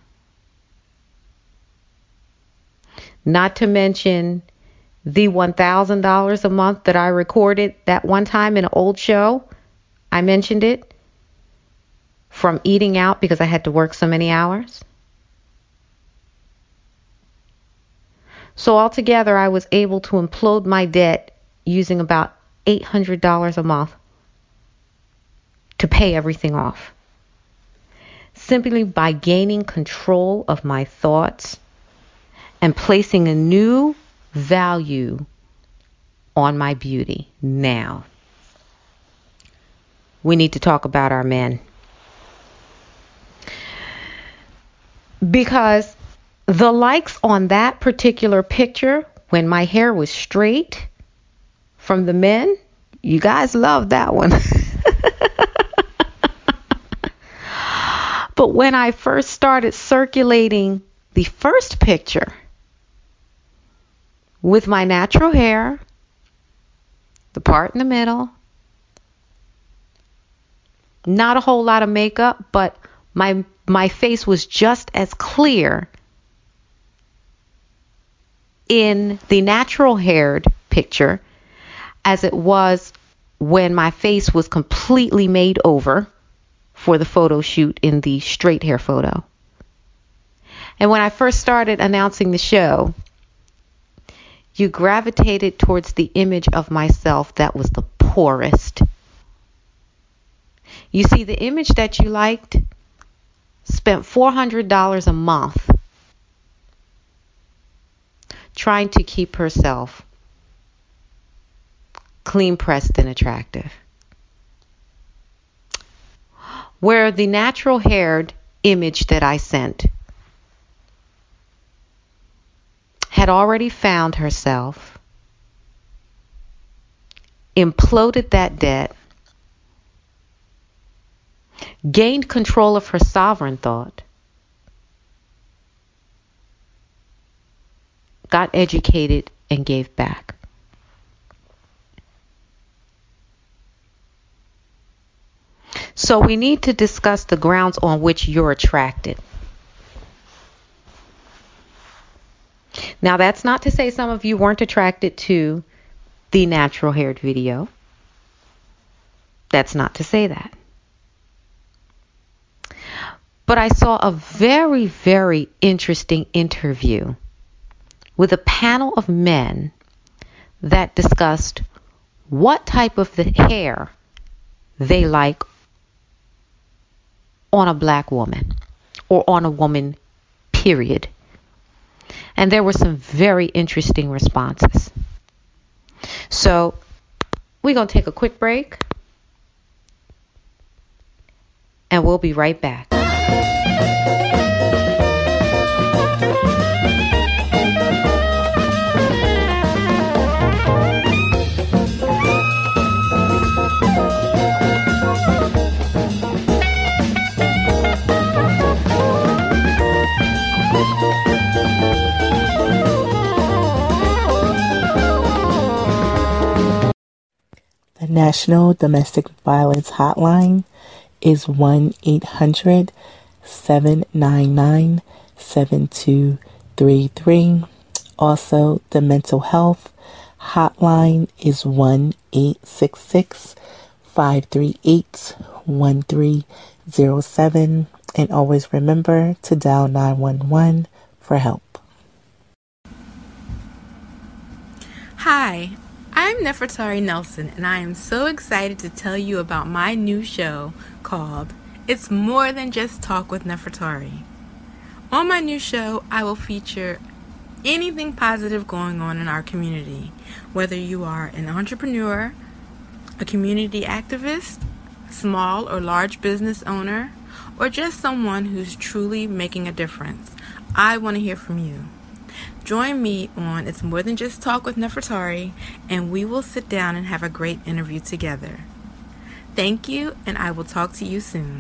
Not to mention the one thousand dollars a month that I recorded that one time in an old show. I mentioned it from eating out because I had to work so many hours. So altogether, I was able to implode my debt using about eight hundred dollars a month to pay everything off. Simply by gaining control of my thoughts and placing a new value on my beauty. Now, we need to talk about our men. Because the likes on that particular picture, when my hair was straight, from the men, you guys love that one. But when I first started circulating the first picture with my natural hair, the part in the middle, not a whole lot of makeup, but my my face was just as clear in the natural haired picture as it was when my face was completely made over for the photo shoot in the straight hair photo. And when I first started announcing the show, you gravitated towards the image of myself that was the poorest. You see, the image that you liked spent four hundred dollars a month trying to keep herself clean, pressed, and attractive. Where the natural haired image that I sent had already found herself, imploded that debt, gained control of her sovereign thought, got educated, and gave back. So we need to discuss the grounds on which you're attracted. Now, that's not to say some of you weren't attracted to the natural haired video. That's not to say that. But I saw a very, very interesting interview with a panel of men that discussed what type of the hair they like on a black woman or on a woman, period. And there were some very interesting responses. So we're going to take a quick break and we'll be right back. The National Domestic Violence Hotline is one eight hundred seven nine nine seven two three three. Also, the Mental Health Hotline is one eight six six five three eight one three zero seven. And always remember to dial nine one one for help. Hi, I'm Nefertari Nelson, and I am so excited to tell you about my new show called It's More Than Just Talk with Nefertari. On my new show, I will feature anything positive going on in our community, whether you are an entrepreneur, a community activist, small or large business owner, or just someone who's truly making a difference. I want to hear from you. Join me on It's More Than Just Talk with Nefertari, and we will sit down and have a great interview together. Thank you, and I will talk to you soon.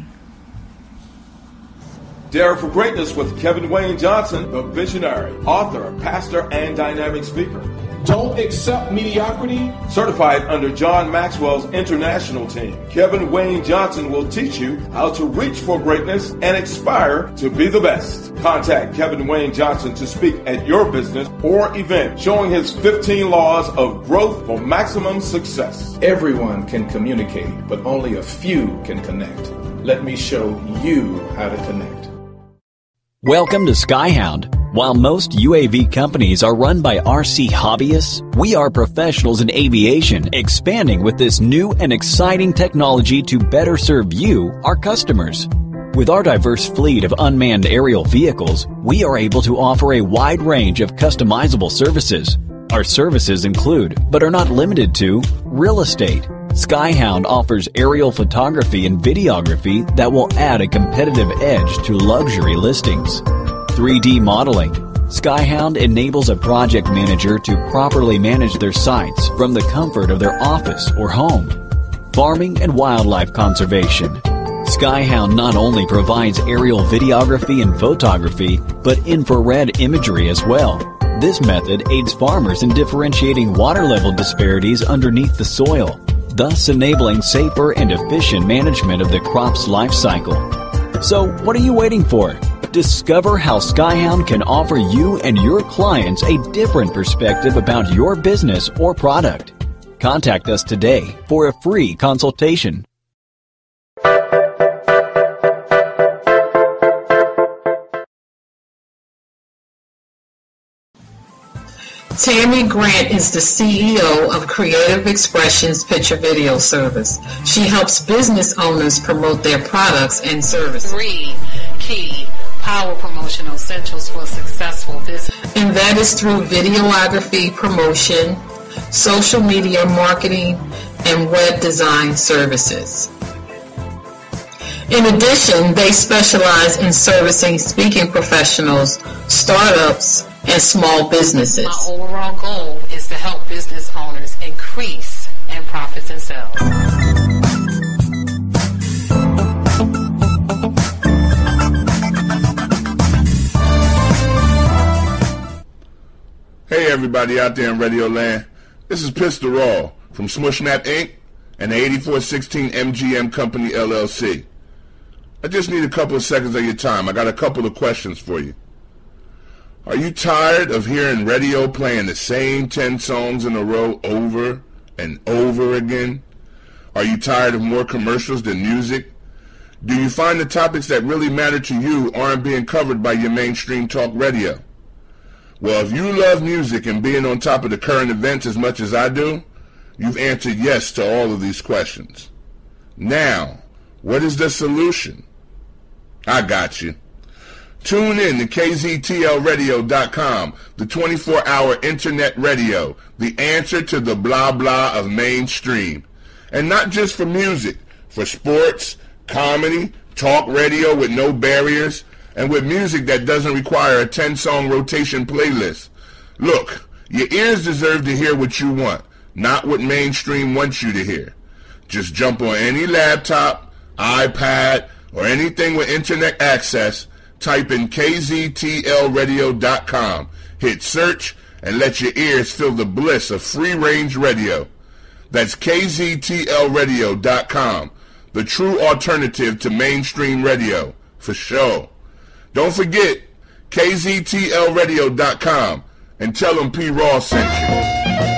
Dare for Greatness with Kevin Wayne Johnson, the visionary, author, pastor, and dynamic speaker. Don't accept mediocrity. Certified under John Maxwell's international team, Kevin Wayne Johnson will teach you how to reach for greatness and aspire to be the best. Contact Kevin Wayne Johnson to speak at your business or event, showing his fifteen laws of growth for maximum success. Everyone can communicate, but only a few can connect. Let me show you how to connect. Welcome to Skyhound. While most U A V companies are run by R C hobbyists, we are professionals in aviation, expanding with this new and exciting technology to better serve you, our customers. With our diverse fleet of unmanned aerial vehicles, we are able to offer a wide range of customizable services. Our services include, but are not limited to, real estate. Skyhound offers aerial photography and videography that will add a competitive edge to luxury listings. three D modeling. Skyhound enables a project manager to properly manage their sites from the comfort of their office or home. Farming and wildlife conservation. Skyhound not only provides aerial videography and photography, but infrared imagery as well. This method aids farmers in differentiating water level disparities underneath the soil, thus enabling safer and efficient management of the crop's life cycle. So, what are you waiting for? Discover how Skyhound can offer you and your clients a different perspective about your business or product. Contact us today for a free consultation. Tammy Grant is the C E O of Creative Expressions Picture Video Service. She helps business owners promote their products and services. Three key power promotional essentials for a successful business. And that is through videography promotion, social media marketing, and web design services. In addition, they specialize in servicing speaking professionals, startups, and small businesses. My overall goal is to help business owners increase in profits and sales. Hey everybody out there in Radio Land, this is Pistol Raw from Smushnet Incorporated and the eighty-four sixteen M G M Company L L C. I just need a couple of seconds of your time. I got a couple of questions for you. Are you tired of hearing radio playing the same ten songs in a row over and over again? Are you tired of more commercials than music? Do you find the topics that really matter to you aren't being covered by your mainstream talk radio? Well, if you love music and being on top of the current events as much as I do, you've answered yes to all of these questions. Now, what is the solution? I got you. Tune in to K Z T L radio dot com, the twenty-four hour internet radio, the answer to the blah blah of mainstream. And not just for music, for sports, comedy, talk radio with no barriers, and with music that doesn't require a ten song rotation playlist. Look, your ears deserve to hear what you want, not what mainstream wants you to hear. Just jump on any laptop, iPad, or anything with internet access, type in K Z T L radio dot com, hit search, and let your ears feel the bliss of free-range radio. That's K Z T L radio dot com, the true alternative to mainstream radio, for sure. Don't forget, K Z T L radio dot com, and tell them P. Ross sent you.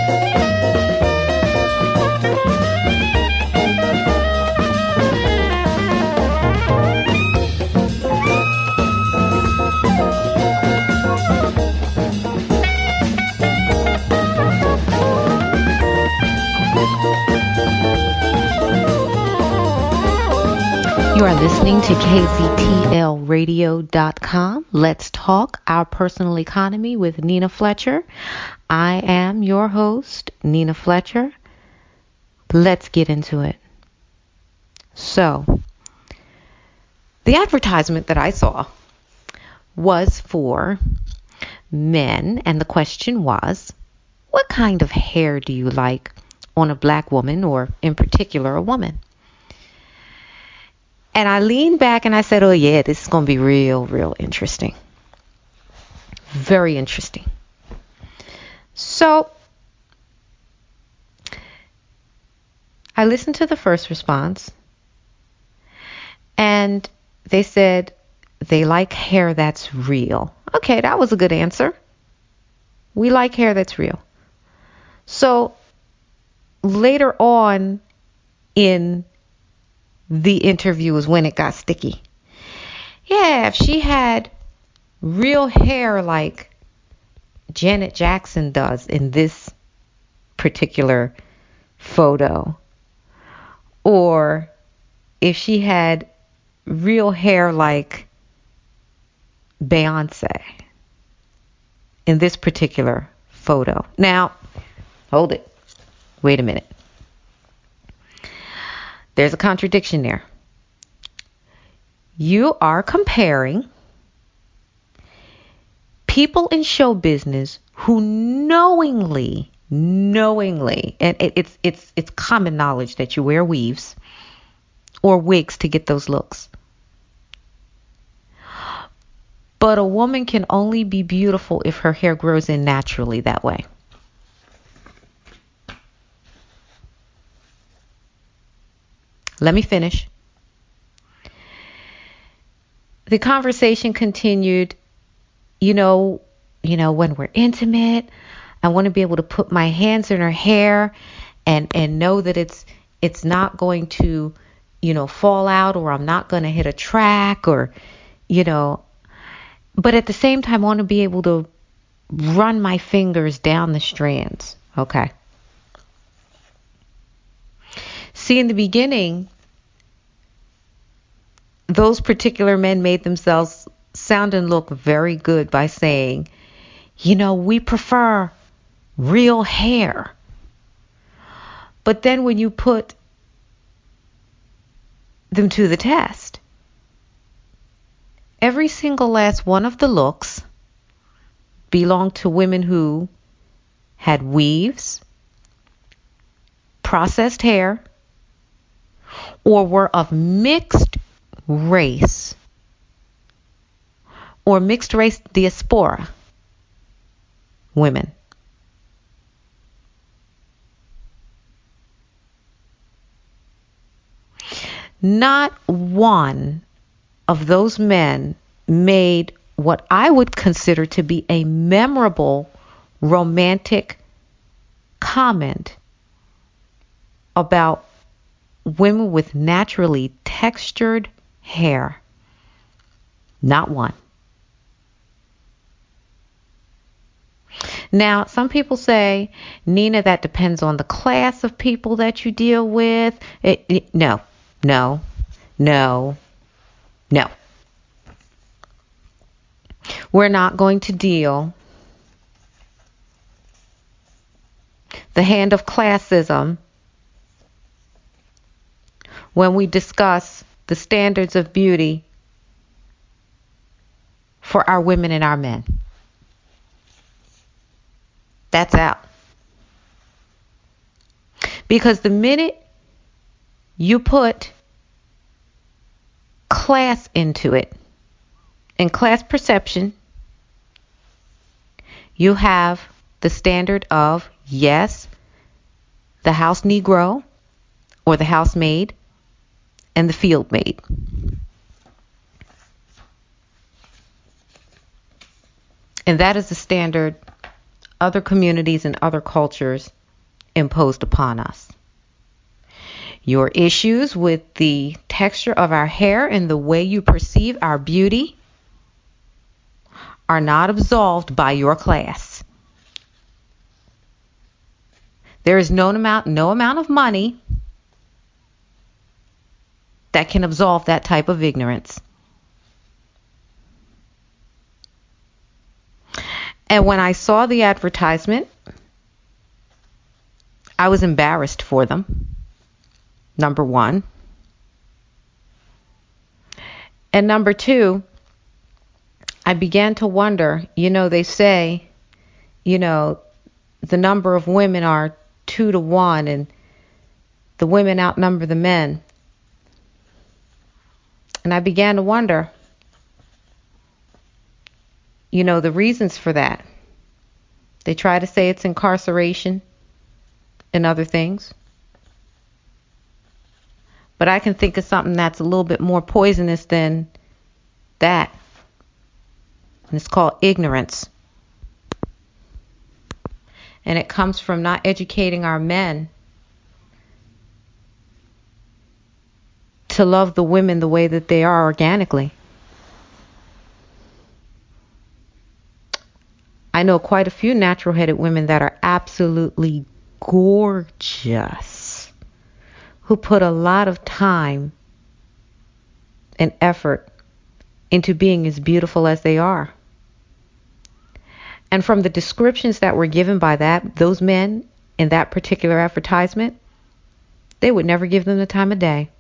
You are listening to K Z T L radio dot com. Let's talk our personal economy with Nina Fletcher. I am your host, Nina Fletcher. Let's get into it. So, The advertisement that I saw was for men, and the question was, what kind of hair do you like on a black woman, or in particular a woman? And I leaned back and I said, oh yeah, this is going to be real, real interesting. Very interesting. So I listened to the first response, and they said they like hair that's real. Okay, that was a good answer. We like hair that's real. So later on in the interview is when it got sticky. Yeah, if she had real hair like Janet Jackson does in this particular photo, or if she had real hair like Beyonce in this particular photo. Now, hold it. Wait a minute. There's a contradiction there. You are comparing people in show business who knowingly, knowingly, and it, it's it's it's common knowledge that you wear weaves or wigs to get those looks. But a woman can only be beautiful if her hair grows in naturally that way. Let me finish. The conversation continued, you know, you know, when we're intimate, I want to be able to put my hands in her hair and, and know that it's it's not going to, you know, fall out, or I'm not going to hit a track, or, you know, but at the same time, I want to be able to run my fingers down the strands. Okay. See, in the beginning, those particular men made themselves sound and look very good by saying, you know, we prefer real hair. But then when you put them to the test, every single last one of the looks belonged to women who had weaves, processed hair, or were of mixed race or mixed race diaspora women. Not one of those men made what I would consider to be a memorable romantic comment about women with naturally textured hair. Not one. Now, some people say, Nina, that depends on the class of people that you deal with. It, it, no, no, no, no. We're not going to deal the hand of classism when we discuss the standards of beauty for our women and our men. That's out. Because the minute you put class into it, and class perception, you have the standard of, yes, the house Negro or the housemaid and the field maid. And that is the standard other communities and other cultures imposed upon us. Your issues with the texture of our hair and the way you perceive our beauty are not absolved by your class. There is no amount, no amount of money that can absolve that type of ignorance. And when I saw the advertisement, I was embarrassed for them. Number one. And number two, I began to wonder, you know, they say, you know, the number of women are two to one and the women outnumber the men. And I began to wonder, you know, the reasons for that. They try to say it's incarceration and other things. But I can think of something that's a little bit more poisonous than that. And it's called ignorance. And it comes from not educating our men to love the women the way that they are organically. I know quite a few natural-headed women that are absolutely gorgeous, who put a lot of time and effort into being as beautiful as they are. And from the descriptions that were given by that, those men in that particular advertisement, they would never give them the time of day.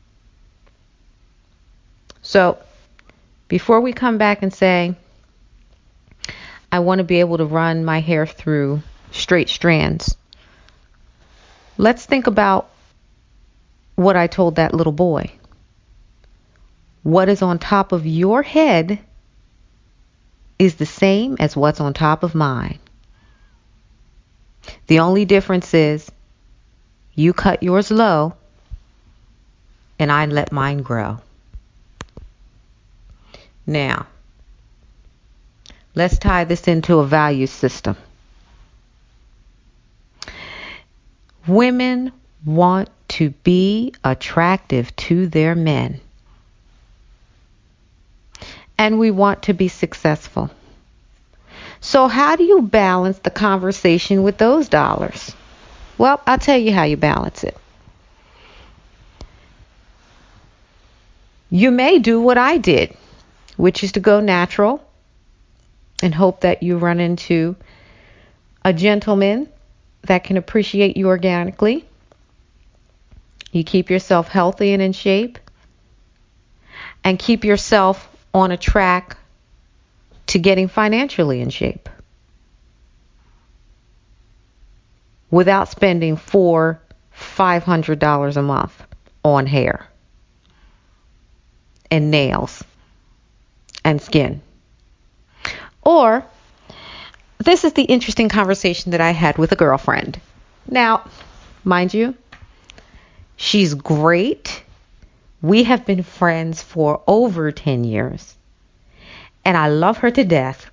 So before we come back and say, I want to be able to run my hair through straight strands, let's think about what I told that little boy. What is on top of your head is the same as what's on top of mine. The only difference is you cut yours low and I let mine grow. Now, let's tie this into a value system. Women want to be attractive to their men. And we want to be successful. So how do you balance the conversation with those dollars? Well, I'll tell you how you balance it. You may do what I did, which is to go natural and hope that you run into a gentleman that can appreciate you organically. You keep yourself healthy and in shape, and keep yourself on a track to getting financially in shape without spending four, five hundred dollars a month on hair and nails and skin. Or, this is the interesting conversation that I had with a girlfriend. Now, mind you, she's great. We have been friends for over ten years. And I love her to death.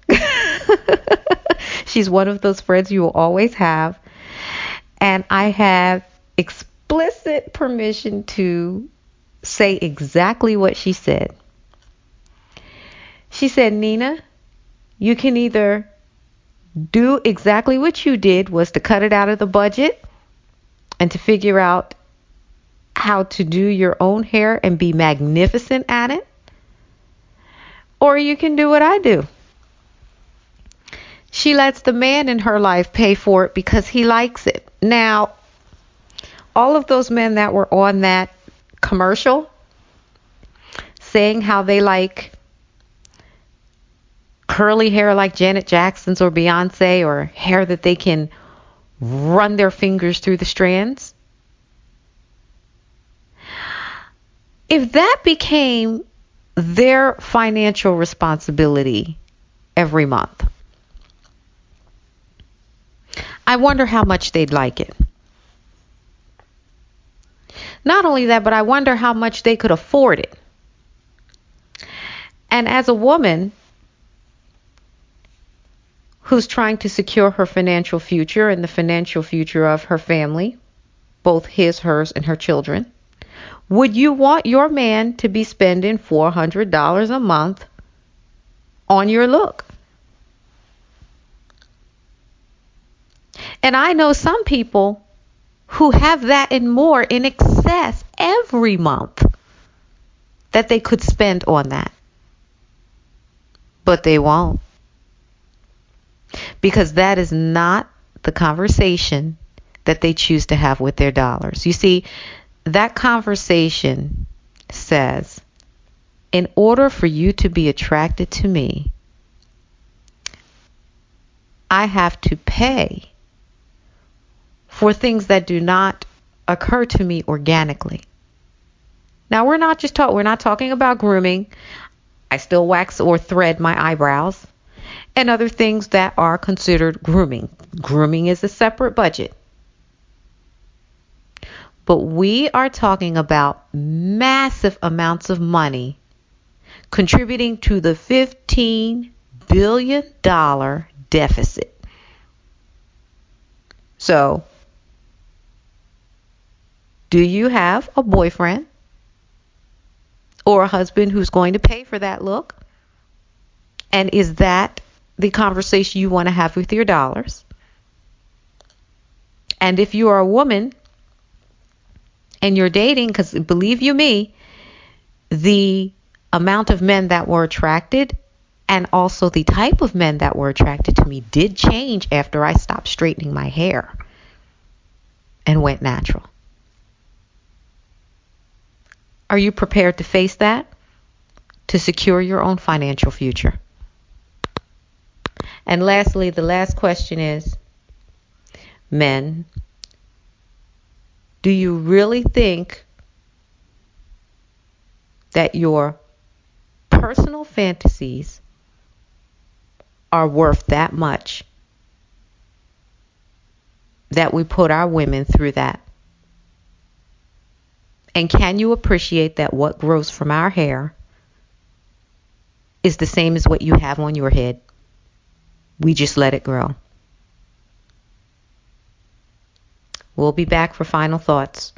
She's one of those friends you will always have. And I have explicit permission to say exactly what she said. She said, Nina, you can either do exactly what you did, was to cut it out of the budget and to figure out how to do your own hair and be magnificent at it. Or you can do what I do. She lets the man in her life pay for it because he likes it. Now, all of those men that were on that commercial saying how they like curly hair like Janet Jackson's or Beyonce, or hair that they can run their fingers through the strands. If that became their financial responsibility every month, I wonder how much they'd like it. Not only that, but I wonder how much they could afford it. And as a woman who's trying to secure her financial future and the financial future of her family, both his, hers, and her children, would you want your man to be spending four hundred dollars a month on your look? And I know some people who have that and more in excess every month that they could spend on that. But they won't. Because that is not the conversation that they choose to have with their dollars. You see, that conversation says, in order for you to be attracted to me, I have to pay for things that do not occur to me organically. Now, we're not just talking, we're not talking about grooming. I still wax or thread my eyebrows and other things that are considered grooming. Grooming is a separate budget. But we are talking about massive amounts of money contributing to the fifteen billion dollars deficit. So, do you have a boyfriend or a husband who's going to pay for that look? And is that the conversation you want to have with your dollars? And if you are a woman and you're dating, because believe you me, the amount of men that were attracted and also the type of men that were attracted to me did change after I stopped straightening my hair and went natural. Are you prepared to face that? To secure your own financial future? And lastly, the last question is, men, do you really think that your personal fantasies are worth that much that we put our women through that? And can you appreciate that what grows from our hair is the same as what you have on your head? We just let it grow. We'll be back for final thoughts.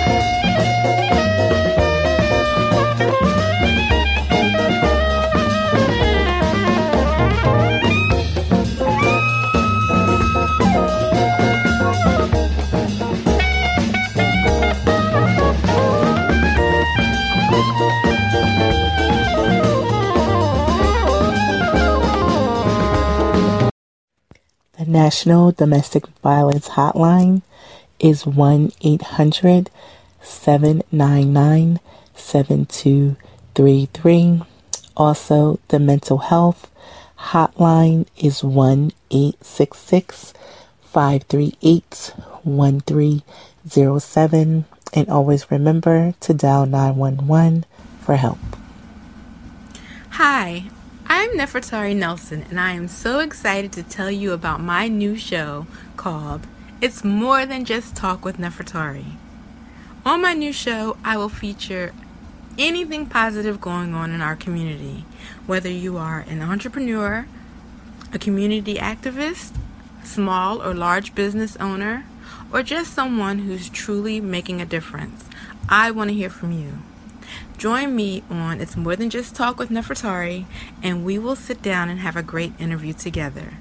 The National Domestic Violence Hotline is one eight hundred seven nine nine seven two three three. Also, the Mental Health Hotline is one eight six six five three eight one three zero seven. And always remember to dial nine one one for help. Hi, I'm Nefertari Nelson, and I am so excited to tell you about my new show called It's More Than Just Talk with Nefertari. On my new show, I will feature anything positive going on in our community, whether you are an entrepreneur, a community activist, small or large business owner, or just someone who's truly making a difference. I want to hear from you. Join me on It's More Than Just Talk with Nefertari, and we will sit down and have a great interview together.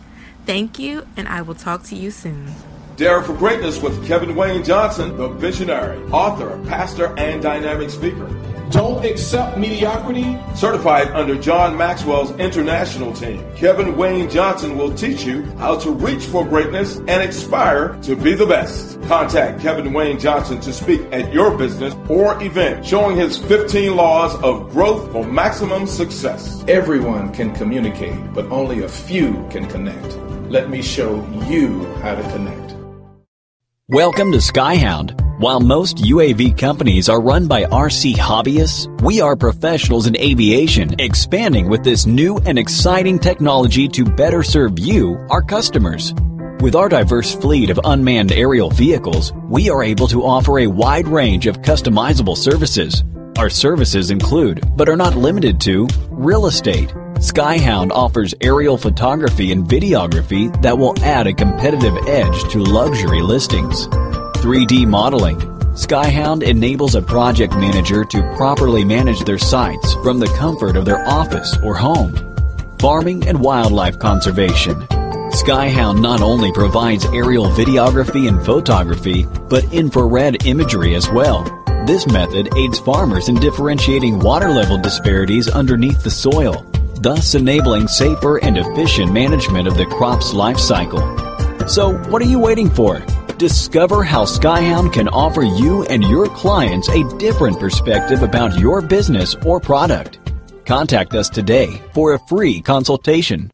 Thank you, and I will talk to you soon. Dare for Greatness with Kevin Wayne Johnson, the visionary, author, pastor, and dynamic speaker. Don't accept mediocrity. Certified under John Maxwell's international team, Kevin Wayne Johnson will teach you how to reach for greatness and aspire to be the best. Contact Kevin Wayne Johnson to speak at your business or event, showing his fifteen laws of growth for maximum success. Everyone can communicate, but only a few can connect. Let me show you how to connect. Welcome to Skyhound. While most U A V companies are run by R C hobbyists, we are professionals in aviation, expanding with this new and exciting technology to better serve you, our customers. With our diverse fleet of unmanned aerial vehicles, we are able to offer a wide range of customizable services. Our services include, but are not limited to, real estate. Skyhound offers aerial photography and videography that will add a competitive edge to luxury listings. three D modeling. Skyhound enables a project manager to properly manage their sites from the comfort of their office or home. Farming and wildlife conservation. Skyhound not only provides aerial videography and photography, but infrared imagery as well. This method aids farmers in differentiating water level disparities underneath the soil, thus enabling safer and efficient management of the crop's life cycle. So, what are you waiting for? Discover how Skyhound can offer you and your clients a different perspective about your business or product. Contact us today for a free consultation.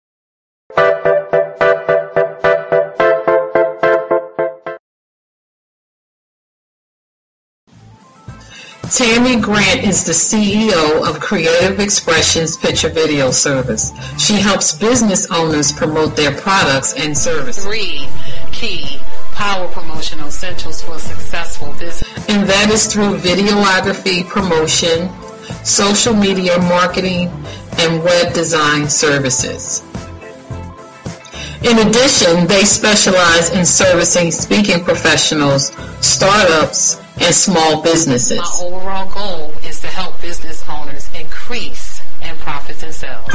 Tammy Grant is the C E O of Creative Expressions Picture Video Service. She helps business owners promote their products and services. Three key power promotional essentials for a successful business. And that is through videography promotion, social media marketing, and web design services. In addition, they specialize in servicing speaking professionals, startups, and small businesses. My overall goal is to help business owners increase in profits and sales.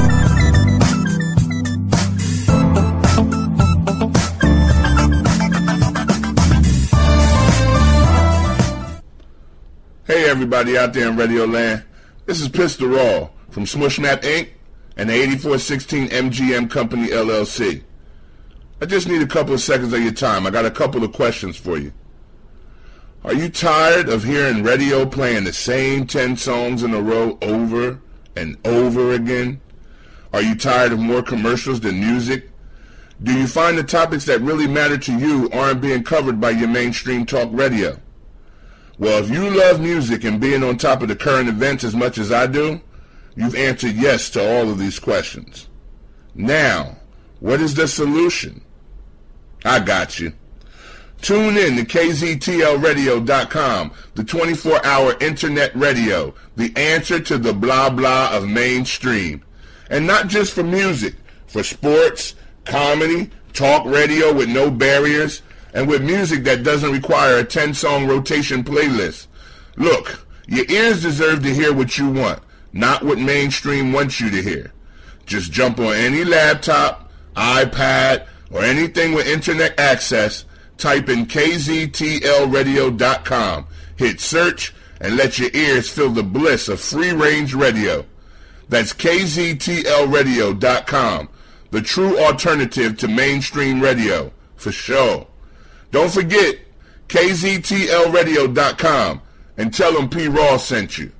Hey everybody out there in Radio Land, this is Pistol Raw from Smushnet Incorporated and the eighty-four sixteen M G M Company L L C. I just need a couple of seconds of your time. I got a couple of questions for you. Are you tired of hearing radio playing the same ten songs in a row over and over again? Are you tired of more commercials than music? Do you find the topics that really matter to you aren't being covered by your mainstream talk radio? Well, if you love music and being on top of the current events as much as I do, you've answered yes to all of these questions. Now, what is the solution? I got you. Tune in to K Z T L radio dot com, the twenty-four hour internet radio, the answer to the blah blah of mainstream. And not just for music, for sports, comedy, talk radio with no barriers, and with music that doesn't require a ten song rotation playlist. Look, your ears deserve to hear what you want, not what mainstream wants you to hear. Just jump on any laptop, iPad, or anything with internet access, type in K Z T L radio dot com, hit search, and let your ears feel the bliss of free-range radio. That's K Z T L radio dot com, the true alternative to mainstream radio, for sure. Don't forget, K Z T L radio dot com, and tell them P. Raw sent you.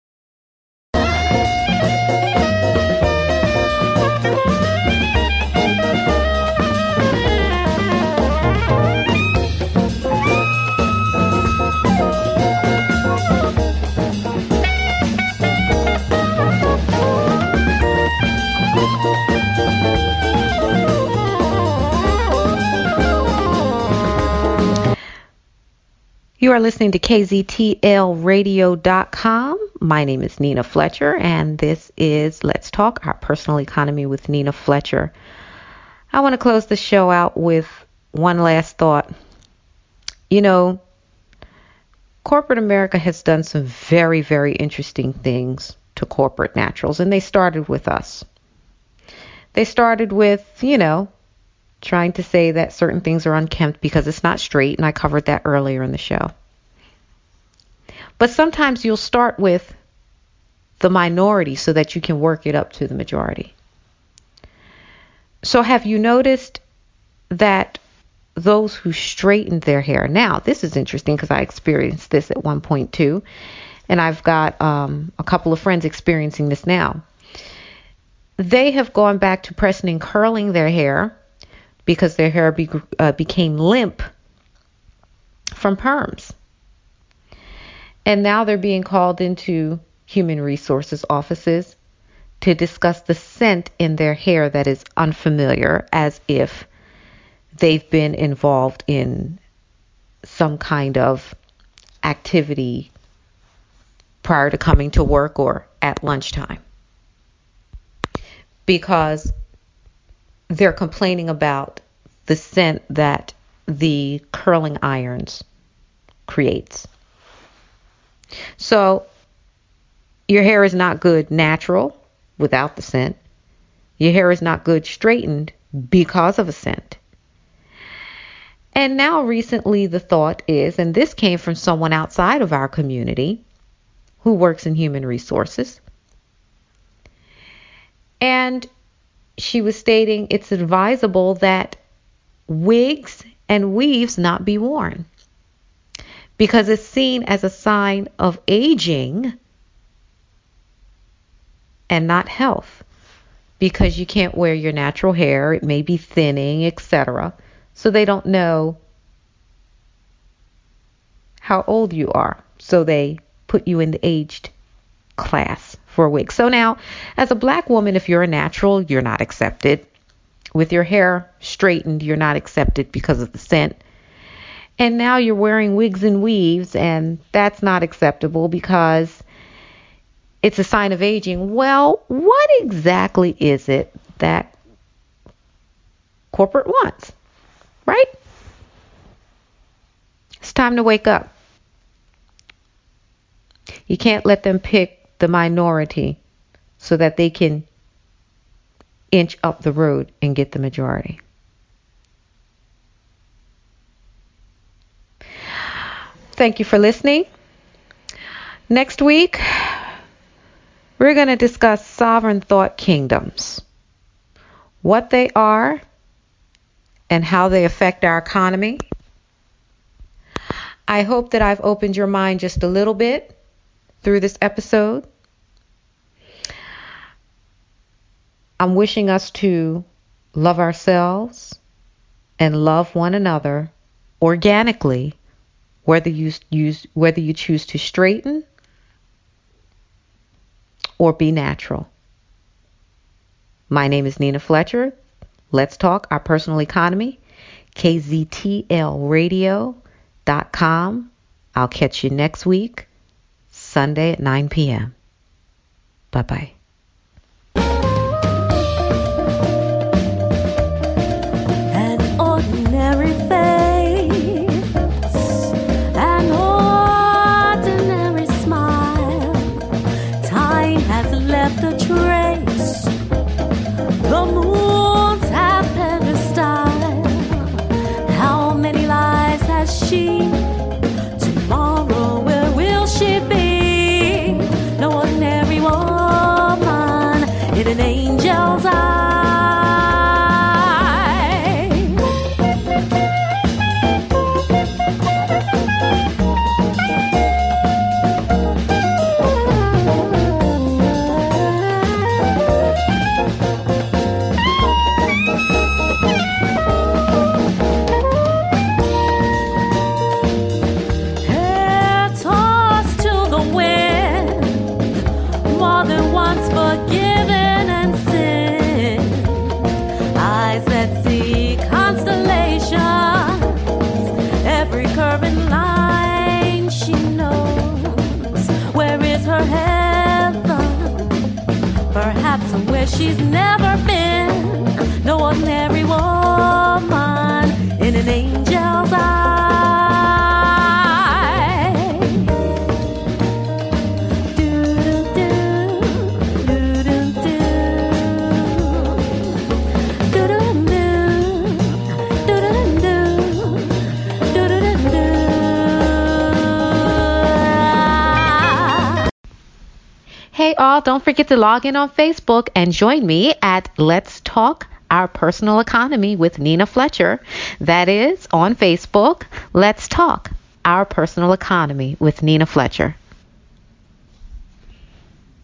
You are listening to K Z T L radio dot com. My name is Nina Fletcher, and this is Let's Talk, our personal economy with Nina Fletcher. I want to close the show out with one last thought. You know, corporate America has done some very, very interesting things to corporate naturals, and they started with us. They started with, you know, trying to say that certain things are unkempt because it's not straight, and I covered that earlier in the show. But sometimes you'll start with the minority so that you can work it up to the majority. So have you noticed that those who straightened their hair, now this is interesting because I experienced this at one point too, and I've got um, a couple of friends experiencing this now. They have gone back to pressing and curling their hair because their hair be, uh, became limp from perms. And now they're being called into human resources offices to discuss the scent in their hair that is unfamiliar, as if they've been involved in some kind of activity prior to coming to work or at lunchtime. Because they're complaining about the scent that the curling irons creates. So your hair is not good natural without the scent. Your hair is not good straightened because of a scent. And now recently the thought is, and this came from someone outside of our community who works in human resources, and she was stating it's advisable that wigs and weaves not be worn because it's seen as a sign of aging and not health, because you can't wear your natural hair. It may be thinning, et cetera. So they don't know how old you are. So they put you in the aged class for a wig. So now, as a black woman, if you're a natural, you're not accepted. With your hair straightened, you're not accepted because of the scent. And now you're wearing wigs and weaves, and that's not acceptable because it's a sign of aging. Well, what exactly is it that corporate wants, right? It's time to wake up. You can't let them pick the minority so that they can inch up the road and get the majority. Thank you for listening. Next week, we're going to discuss sovereign thought kingdoms, what they are and how they affect our economy. I hope that I've opened your mind just a little bit through this episode. I'm wishing us to love ourselves and love one another organically, whether you use whether you choose to straighten or be natural. My name is Nina Fletcher. Let's talk our personal economy. K Z T L radio dot com. I'll catch you next week, Sunday at nine p.m. Bye-bye. An ordinary face, an ordinary smile. Time has left a trace. The moons have penned her style. How many lives has she? Tomorrow, where will she be? No ordinary woman in an angel's eye. Hair tossed to the wind, more than once forgiven and sinned. Eyes that see constellations, every curve and line she knows. Where is her heaven? Perhaps somewhere she's never been. No ordinary woman in an angel's eye. Hey all, don't forget to log in on Facebook and join me at Let's Talk Our Personal Economy with Nina Fletcher. That is on Facebook, Let's Talk Our Personal Economy with Nina Fletcher.